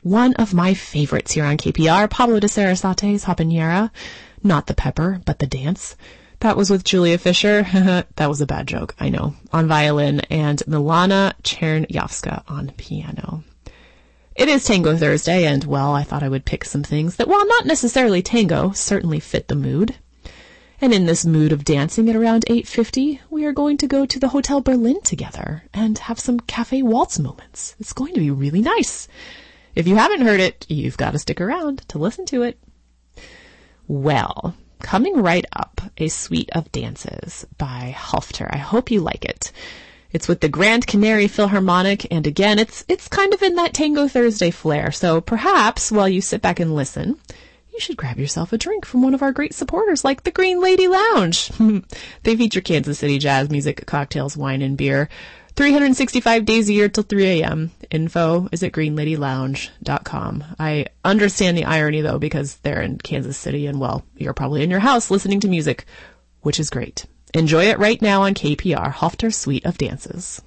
One of my favorites here on KPR, Pablo de Sarasate's Habanera. Not the pepper, but the dance. That was with Julia Fisher. That was a bad joke, I know. On violin, and Milana Chernyavska on piano. It is Tango Thursday, and, well, I thought I would pick some things that, while not necessarily tango, certainly fit the mood. And in this mood of dancing at around 8:50, we are going to go to the Hotel Berlin together and have some Cafe Waltz moments. It's going to be really nice. If you haven't heard it, you've got to stick around to listen to it. Well, coming right up, a suite of dances by Halfter. I hope you like it. It's with the Grand Canary Philharmonic, and again, it's kind of in that Tango Thursday flair, so perhaps while you sit back and listen, you should grab yourself a drink from one of our great supporters like the Green Lady Lounge. They feature Kansas City jazz music, cocktails, wine, and beer 365 days a year till 3 a.m. Info is at greenladylounge.com. I understand the irony, though, because they're in Kansas City and, well, you're probably in your house listening to music, which is great. Enjoy it right now on KPR, Halfter Suite of Dances.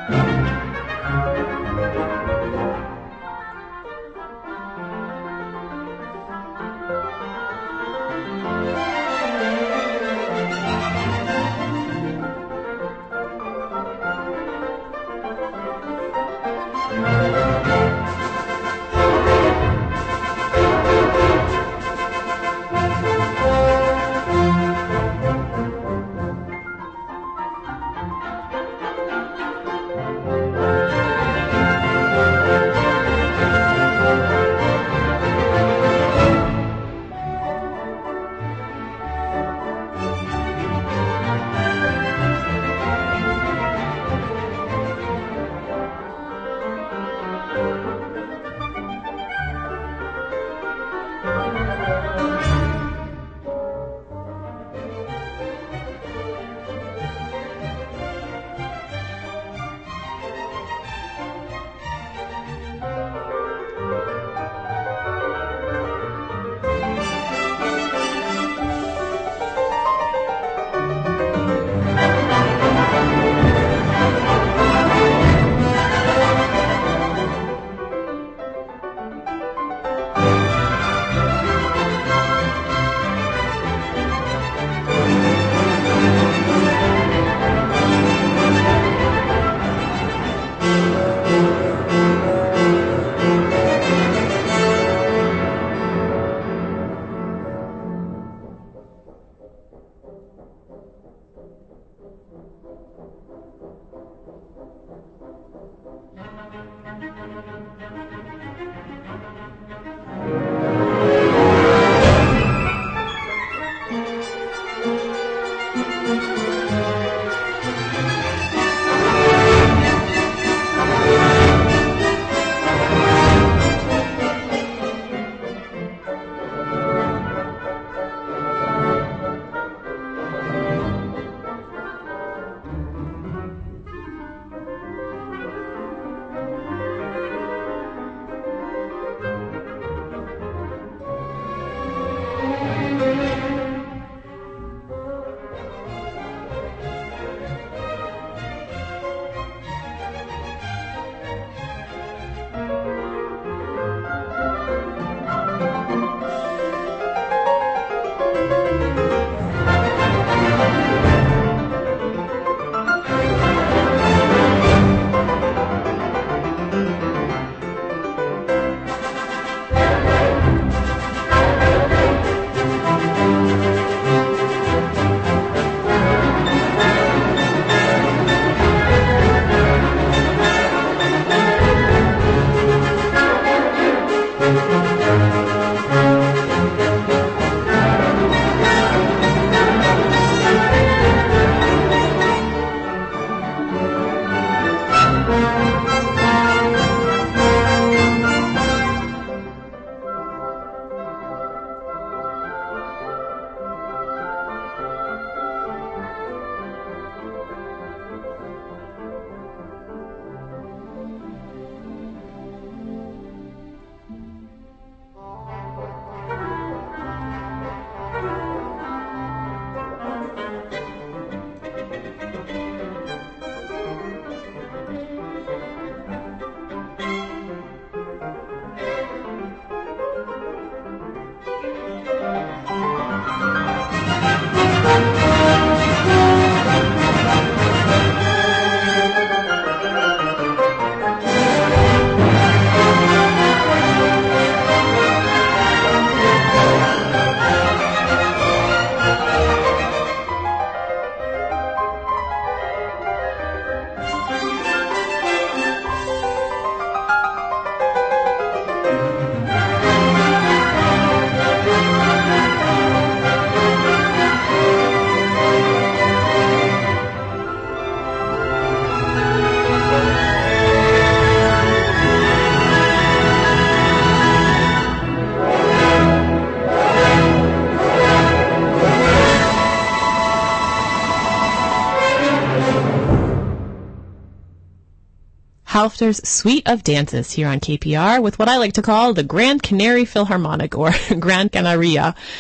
Halfter's Suite of Dances here on KPR with what I like to call the Grand Canary Philharmonic, or Gran Canaria.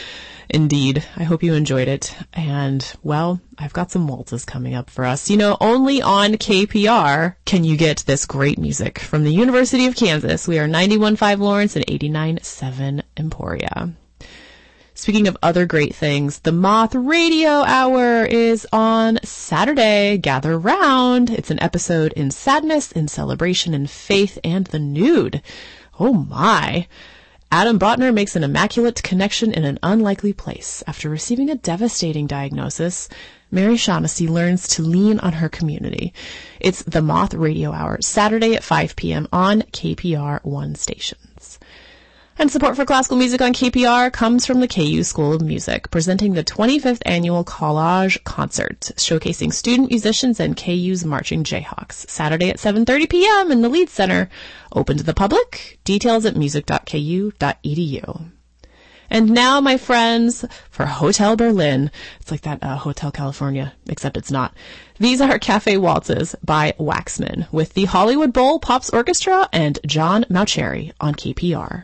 Indeed. I hope you enjoyed it. And, well, I've got some waltzes coming up for us. You know, only on KPR can you get this great music from the University of Kansas. We are 91.5 Lawrence and 89.7 Emporia. Speaking of other great things, the Moth Radio Hour is on Saturday. Gather round. It's an episode in sadness, in celebration, in faith, and the nude. Oh my. Adam Botner makes an immaculate connection in an unlikely place. After receiving a devastating diagnosis, Mary Shaughnessy learns to lean on her community. It's the Moth Radio Hour, Saturday at 5 p.m. on KPR One stations. And support for classical music on KPR comes from the KU School of Music, presenting the 25th annual Collage Concert, showcasing student musicians and KU's marching Jayhawks, Saturday at 7:30 p.m. in the Leeds Center. Open to the public. Details at music.ku.edu. And now, my friends, for Hotel Berlin. It's like that Hotel California, except it's not. These are Cafe Waltzes by Waxman with the Hollywood Bowl Pops Orchestra and John Mauceri on KPR.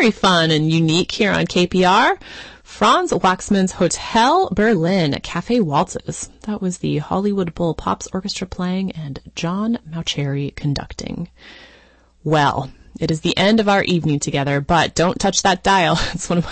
very fun and unique here on KPR. Franz Waxman's Hotel Berlin, Cafe Waltzes. That was the Hollywood Bowl Pops Orchestra playing and John Mauceri conducting. Well, it is the end of our evening together, but don't touch that dial. It's one of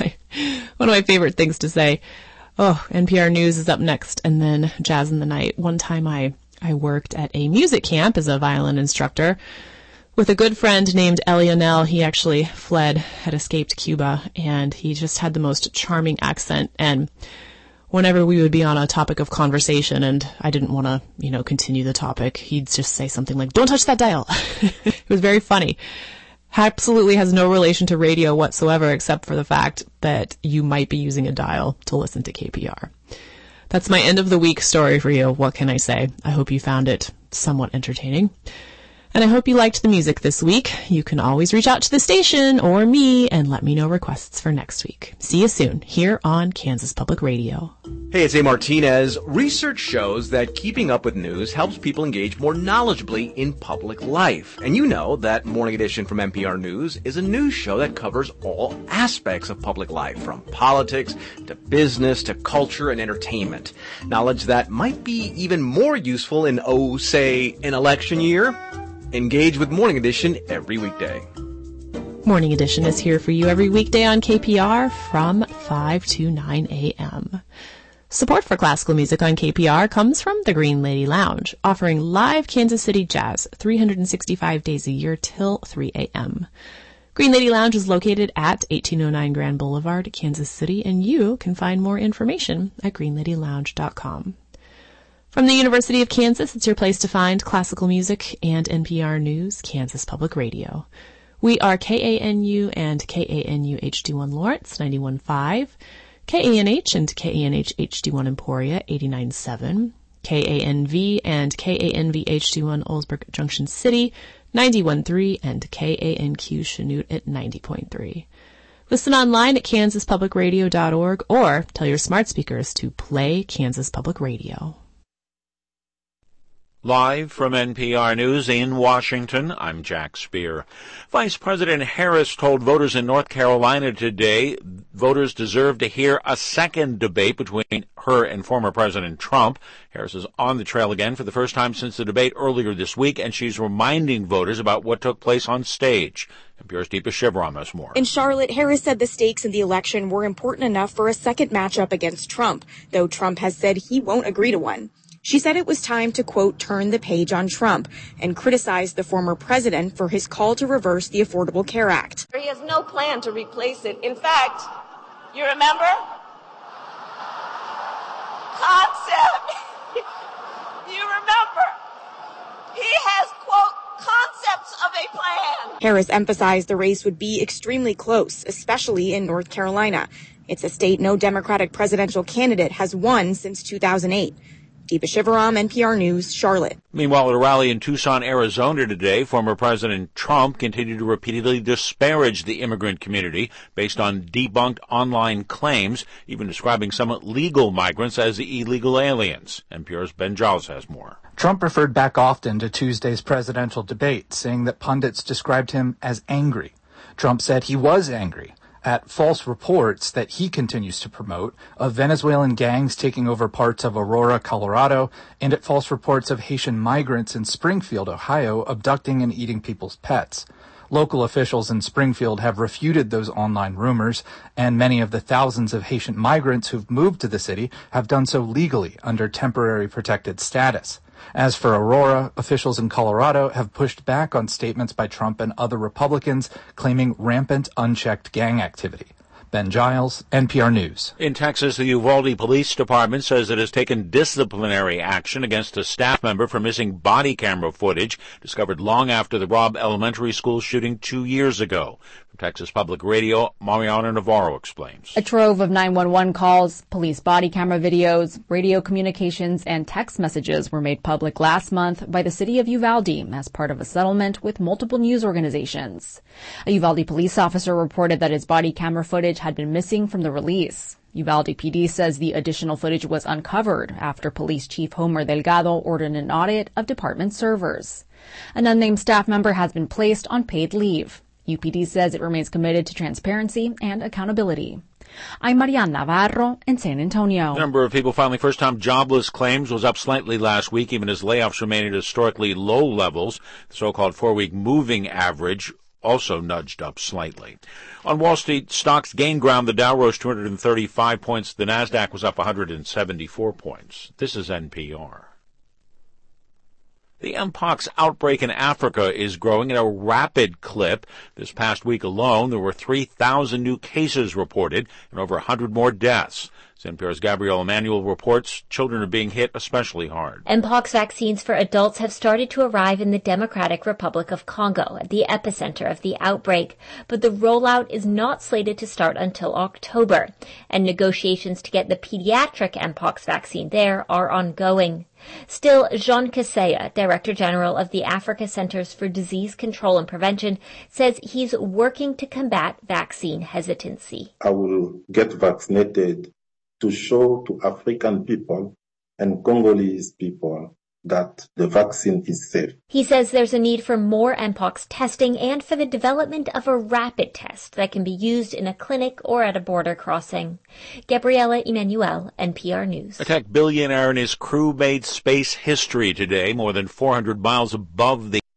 my favorite things to say. Oh, NPR News is up next, and then Jazz in the Night. One time I worked at a music camp as a violin instructor with a good friend named Elionel. He actually had escaped Cuba, and he just had the most charming accent. And whenever we would be on a topic of conversation and I didn't want to, continue the topic, he'd just say something like, "Don't touch that dial." It was very funny. Absolutely has no relation to radio whatsoever, except for the fact that you might be using a dial to listen to KPR. That's my end of the week story for you. What can I say? I hope you found it somewhat entertaining. And I hope you liked the music this week. You can always reach out to the station or me and let me know requests for next week. See you soon here on Kansas Public Radio. Hey, it's A. Martinez. Research shows that keeping up with news helps people engage more knowledgeably in public life. And you know that Morning Edition from NPR News is a news show that covers all aspects of public life, from politics to business to culture and entertainment. Knowledge that might be even more useful in, say, an election year. Engage with Morning Edition every weekday. Morning Edition is here for you every weekday on KPR from 5 to 9 a.m. Support for classical music on KPR comes from the Green Lady Lounge, offering live Kansas City jazz 365 days a year till 3 a.m. Green Lady Lounge is located at 1809 Grand Boulevard, Kansas City, and you can find more information at greenladylounge.com. From the University of Kansas, it's your place to find classical music and NPR News, Kansas Public Radio. We are KANU and KANU HD1 Lawrence, 91.5, KANH and KANH HD1 Emporia, 89.7, KANV and KANV HD1 Oldsburg Junction City, 91.3, and KANQ Chanute at 90.3. Listen online at kansaspublicradio.org or tell your smart speakers to play Kansas Public Radio. Live from NPR News in Washington, I'm Jack Speer. Vice President Harris told voters in North Carolina today voters deserve to hear a second debate between her and former President Trump. Harris is on the trail again for the first time since the debate earlier this week, and she's reminding voters about what took place on stage. NPR's Deepa Shivaram has more. In Charlotte, Harris said the stakes in the election were important enough for a second matchup against Trump, though Trump has said he won't agree to one. She said it was time to, quote, turn the page on Trump and criticized the former president for his call to reverse the Affordable Care Act. He has no plan to replace it. In fact, you remember? Concept. You remember? He has, quote, concepts of a plan. Harris emphasized the race would be extremely close, especially in North Carolina. It's a state no Democratic presidential candidate has won since 2008. Deepa Shivaram, NPR News, Charlotte. Meanwhile, at a rally in Tucson, Arizona today, former President Trump continued to repeatedly disparage the immigrant community based on debunked online claims, even describing some legal migrants as illegal aliens. NPR's Ben Giles has more. Trump referred back often to Tuesday's presidential debate, saying that pundits described him as angry. Trump said he was angry at false reports that he continues to promote of Venezuelan gangs taking over parts of Aurora, Colorado, and at false reports of Haitian migrants in Springfield, Ohio, abducting and eating people's pets. Local officials in Springfield have refuted those online rumors, and many of the thousands of Haitian migrants who've moved to the city have done so legally under temporary protected status. As for Aurora, officials in Colorado have pushed back on statements by Trump and other Republicans claiming rampant, unchecked gang activity. Ben Giles, NPR News. In Texas, the Uvalde Police Department says it has taken disciplinary action against a staff member for missing body camera footage discovered long after the Robb Elementary School shooting 2 years ago. From Texas Public Radio, Mariana Navarro explains. A trove of 911 calls, police body camera videos, radio communications, and text messages were made public last month by the city of Uvalde as part of a settlement with multiple news organizations. A Uvalde police officer reported that his body camera footage had been missing from the release. Uvalde PD says the additional footage was uncovered after Police Chief Homer Delgado ordered an audit of department servers. An unnamed staff member has been placed on paid leave. UPD says it remains committed to transparency and accountability. I'm Mariana Navarro in San Antonio. The number of people filing first-time jobless claims was up slightly last week, even as layoffs remain at historically low levels. The so-called 4-week moving average also nudged up slightly. On Wall Street, stocks gained ground. The Dow rose 235 points. The Nasdaq was up 174 points. This is NPR. The Mpox outbreak in Africa is growing at a rapid clip. This past week alone, there were 3,000 new cases reported and over 100 more deaths. As NPR's Gabrielle Emanuel reports, children are being hit especially hard. Mpox vaccines for adults have started to arrive in the Democratic Republic of Congo, at the epicenter of the outbreak. But the rollout is not slated to start until October, and negotiations to get the pediatric Mpox vaccine there are ongoing. Still, Jean Kaseya, Director General of the Africa Centers for Disease Control and Prevention, says he's working to combat vaccine hesitancy. I will get vaccinated to show to African people and Congolese people that the vaccine is safe. He says there's a need for more Mpox testing and for the development of a rapid test that can be used in a clinic or at a border crossing. Gabriela Emanuel, NPR News. A tech billionaire and his crew made space history today, more than 400 miles above the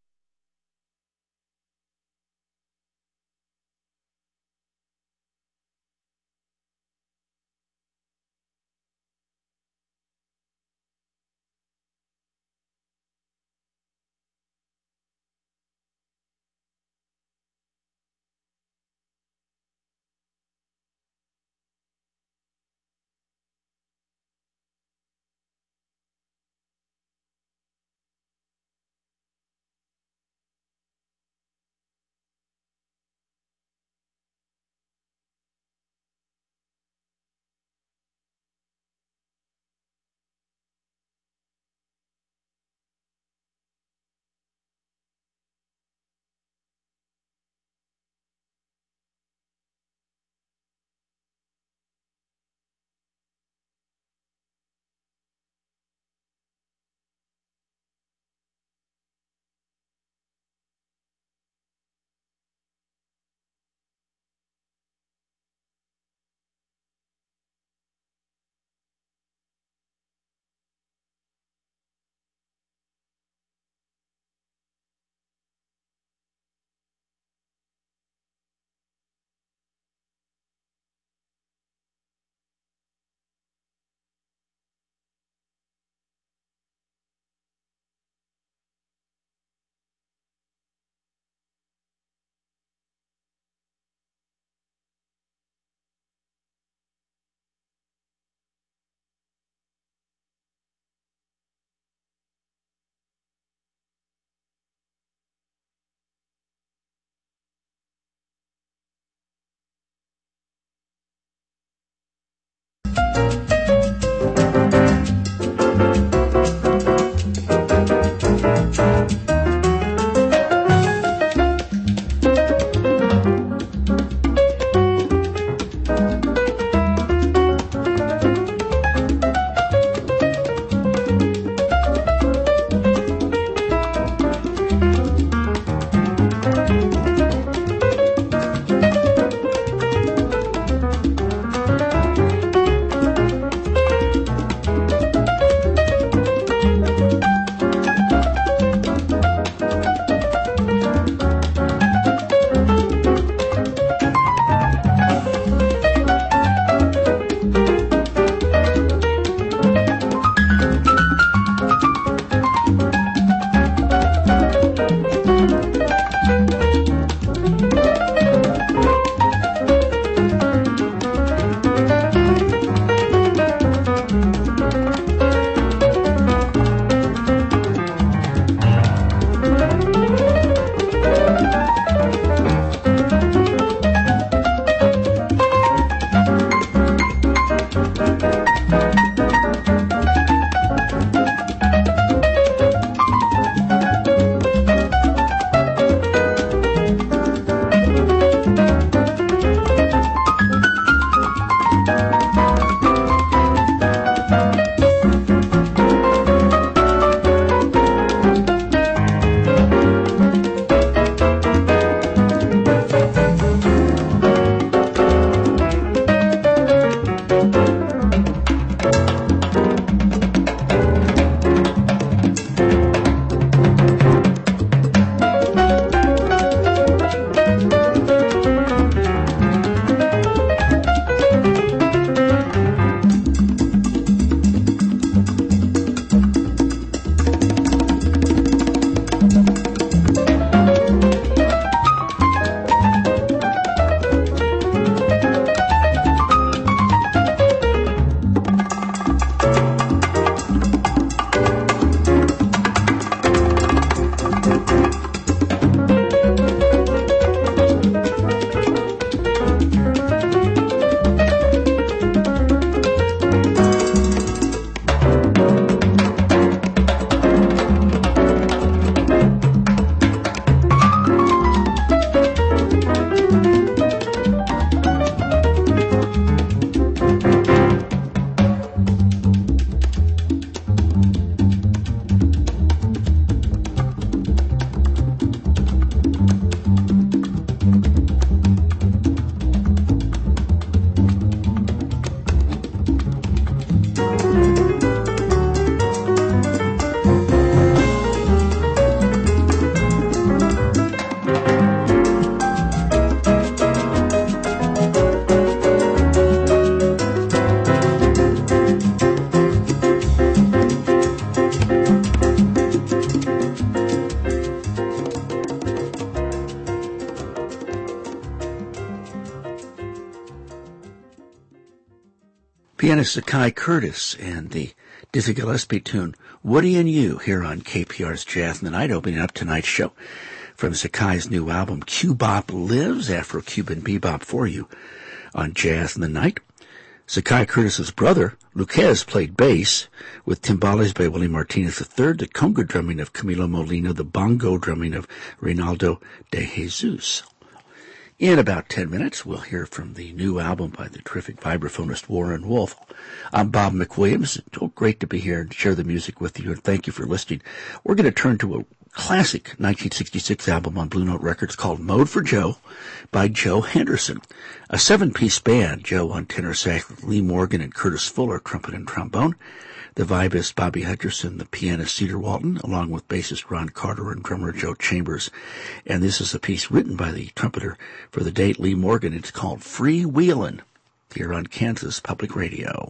Again, it's Sakai Curtis and the Dizzy Gillespie tune, Woody and You, here on KPR's Jazz in the Night, opening up tonight's show from Sakai's new album, Cubop Lives, Afro-Cuban bebop for you on Jazz in the Night. Sakai Curtis's brother, Luquez, played bass, with timbales by Willie Martinez III, the conga drumming of Camilo Molina, the bongo drumming of Reynaldo de Jesus. In about 10 minutes, we'll hear from the new album by the terrific vibraphonist Warren Wolf. I'm Bob McWilliams. It's so great to be here and share the music with you, and thank you for listening. We're going to turn to a classic 1966 album on Blue Note Records called Mode for Joe by Joe Henderson. A 7-piece band, Joe on tenor sax, Lee Morgan and Curtis Fuller, trumpet and trombone. The vibist Bobby Hutcherson, the pianist Cedar Walton, along with bassist Ron Carter and drummer Joe Chambers. And this is a piece written by the trumpeter for the date Lee Morgan. It's called Freewheelin', here on Kansas Public Radio.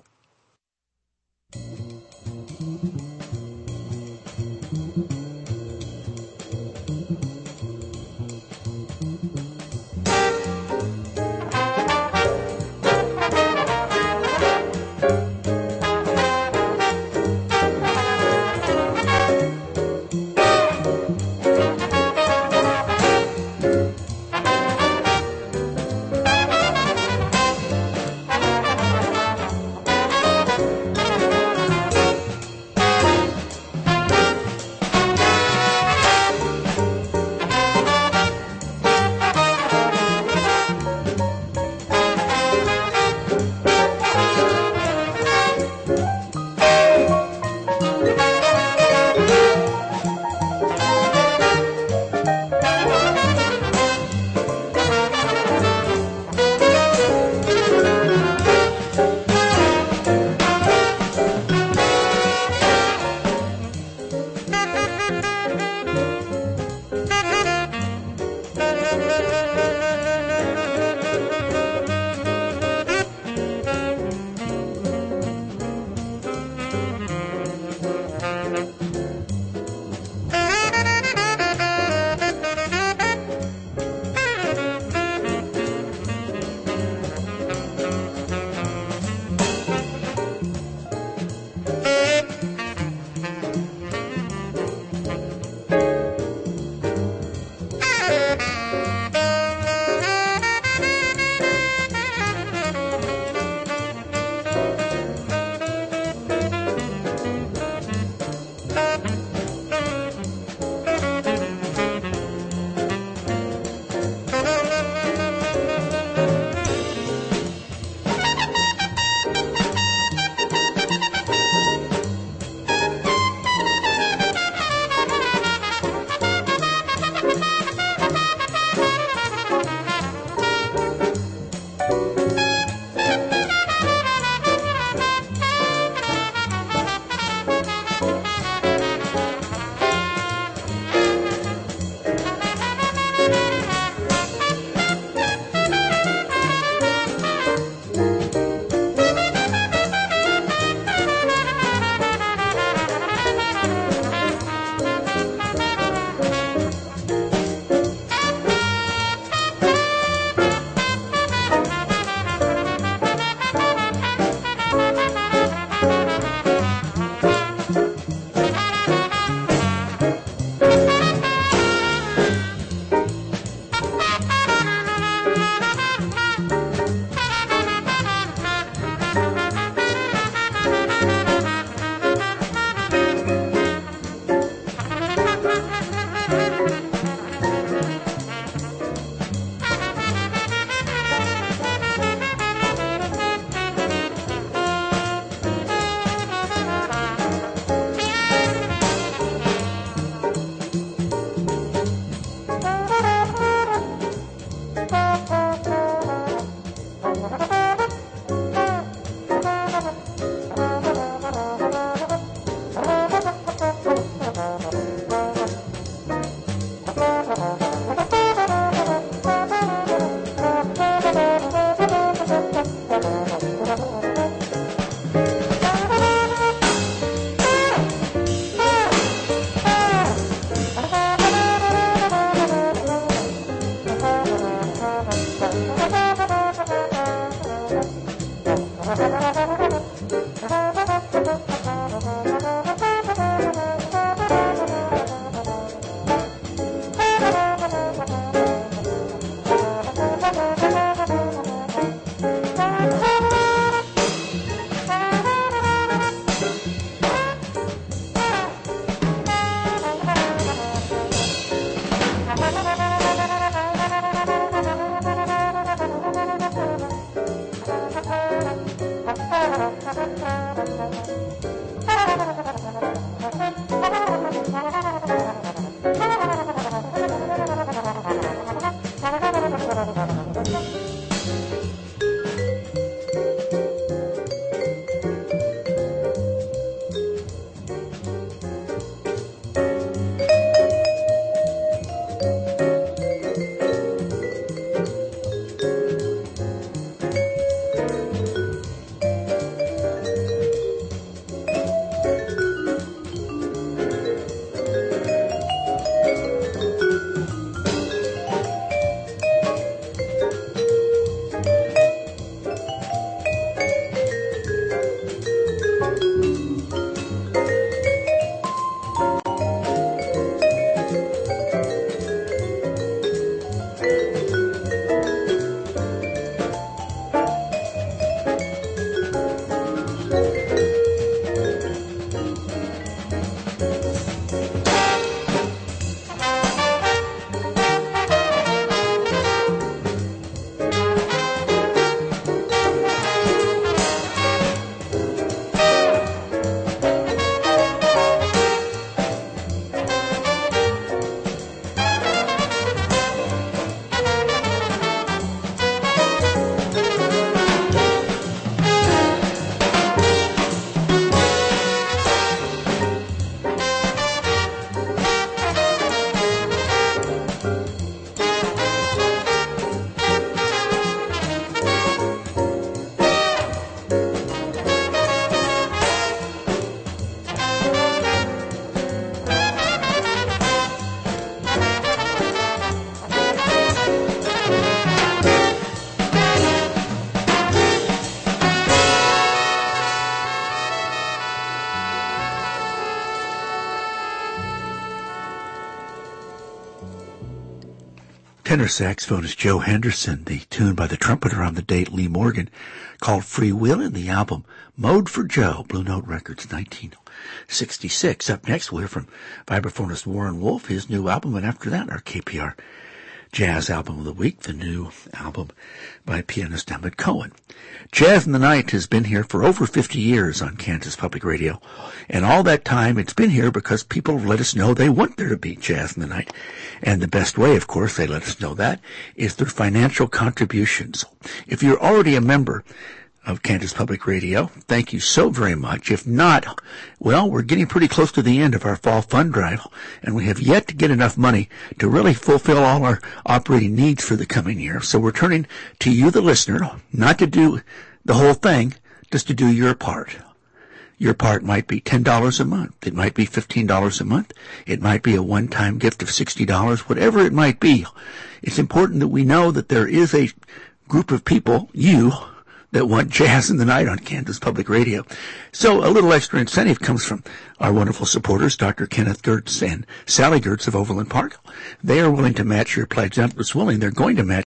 tenor saxophonist Joe Henderson, the tune by the trumpeter on the date Lee Morgan, called Free Will, in the album Mode for Joe, Blue Note Records, 1966. Up next, we'll hear from vibraphonist Warren Wolf, his new album, and after that, our KPR Jazz Album of the Week, the new album by pianist Ahmed Cohen. Jazz in the Night has been here for over 50 years on Kansas Public Radio, and all that time it's been here because people let us know they want there to be Jazz in the Night. And the best way, of course, they let us know that is through financial contributions. If you're already a member of Kansas Public Radio, thank you so very much. If not, well, we're getting pretty close to the end of our fall fund drive, and we have yet to get enough money to really fulfill all our operating needs for the coming year. So we're turning to you, the listener, not to do the whole thing, just to do your part. Your part might be $10 a month. It might be $15 a month. It might be a one-time gift of $60, whatever it might be. It's important that we know that there is a group of people, you, that want Jazz in the Night on Kansas Public Radio. So a little extra incentive comes from our wonderful supporters, Dr. Kenneth Gertz and Sally Gertz of Overland Park. They are willing to match your pledge. Not just willing, they're going to match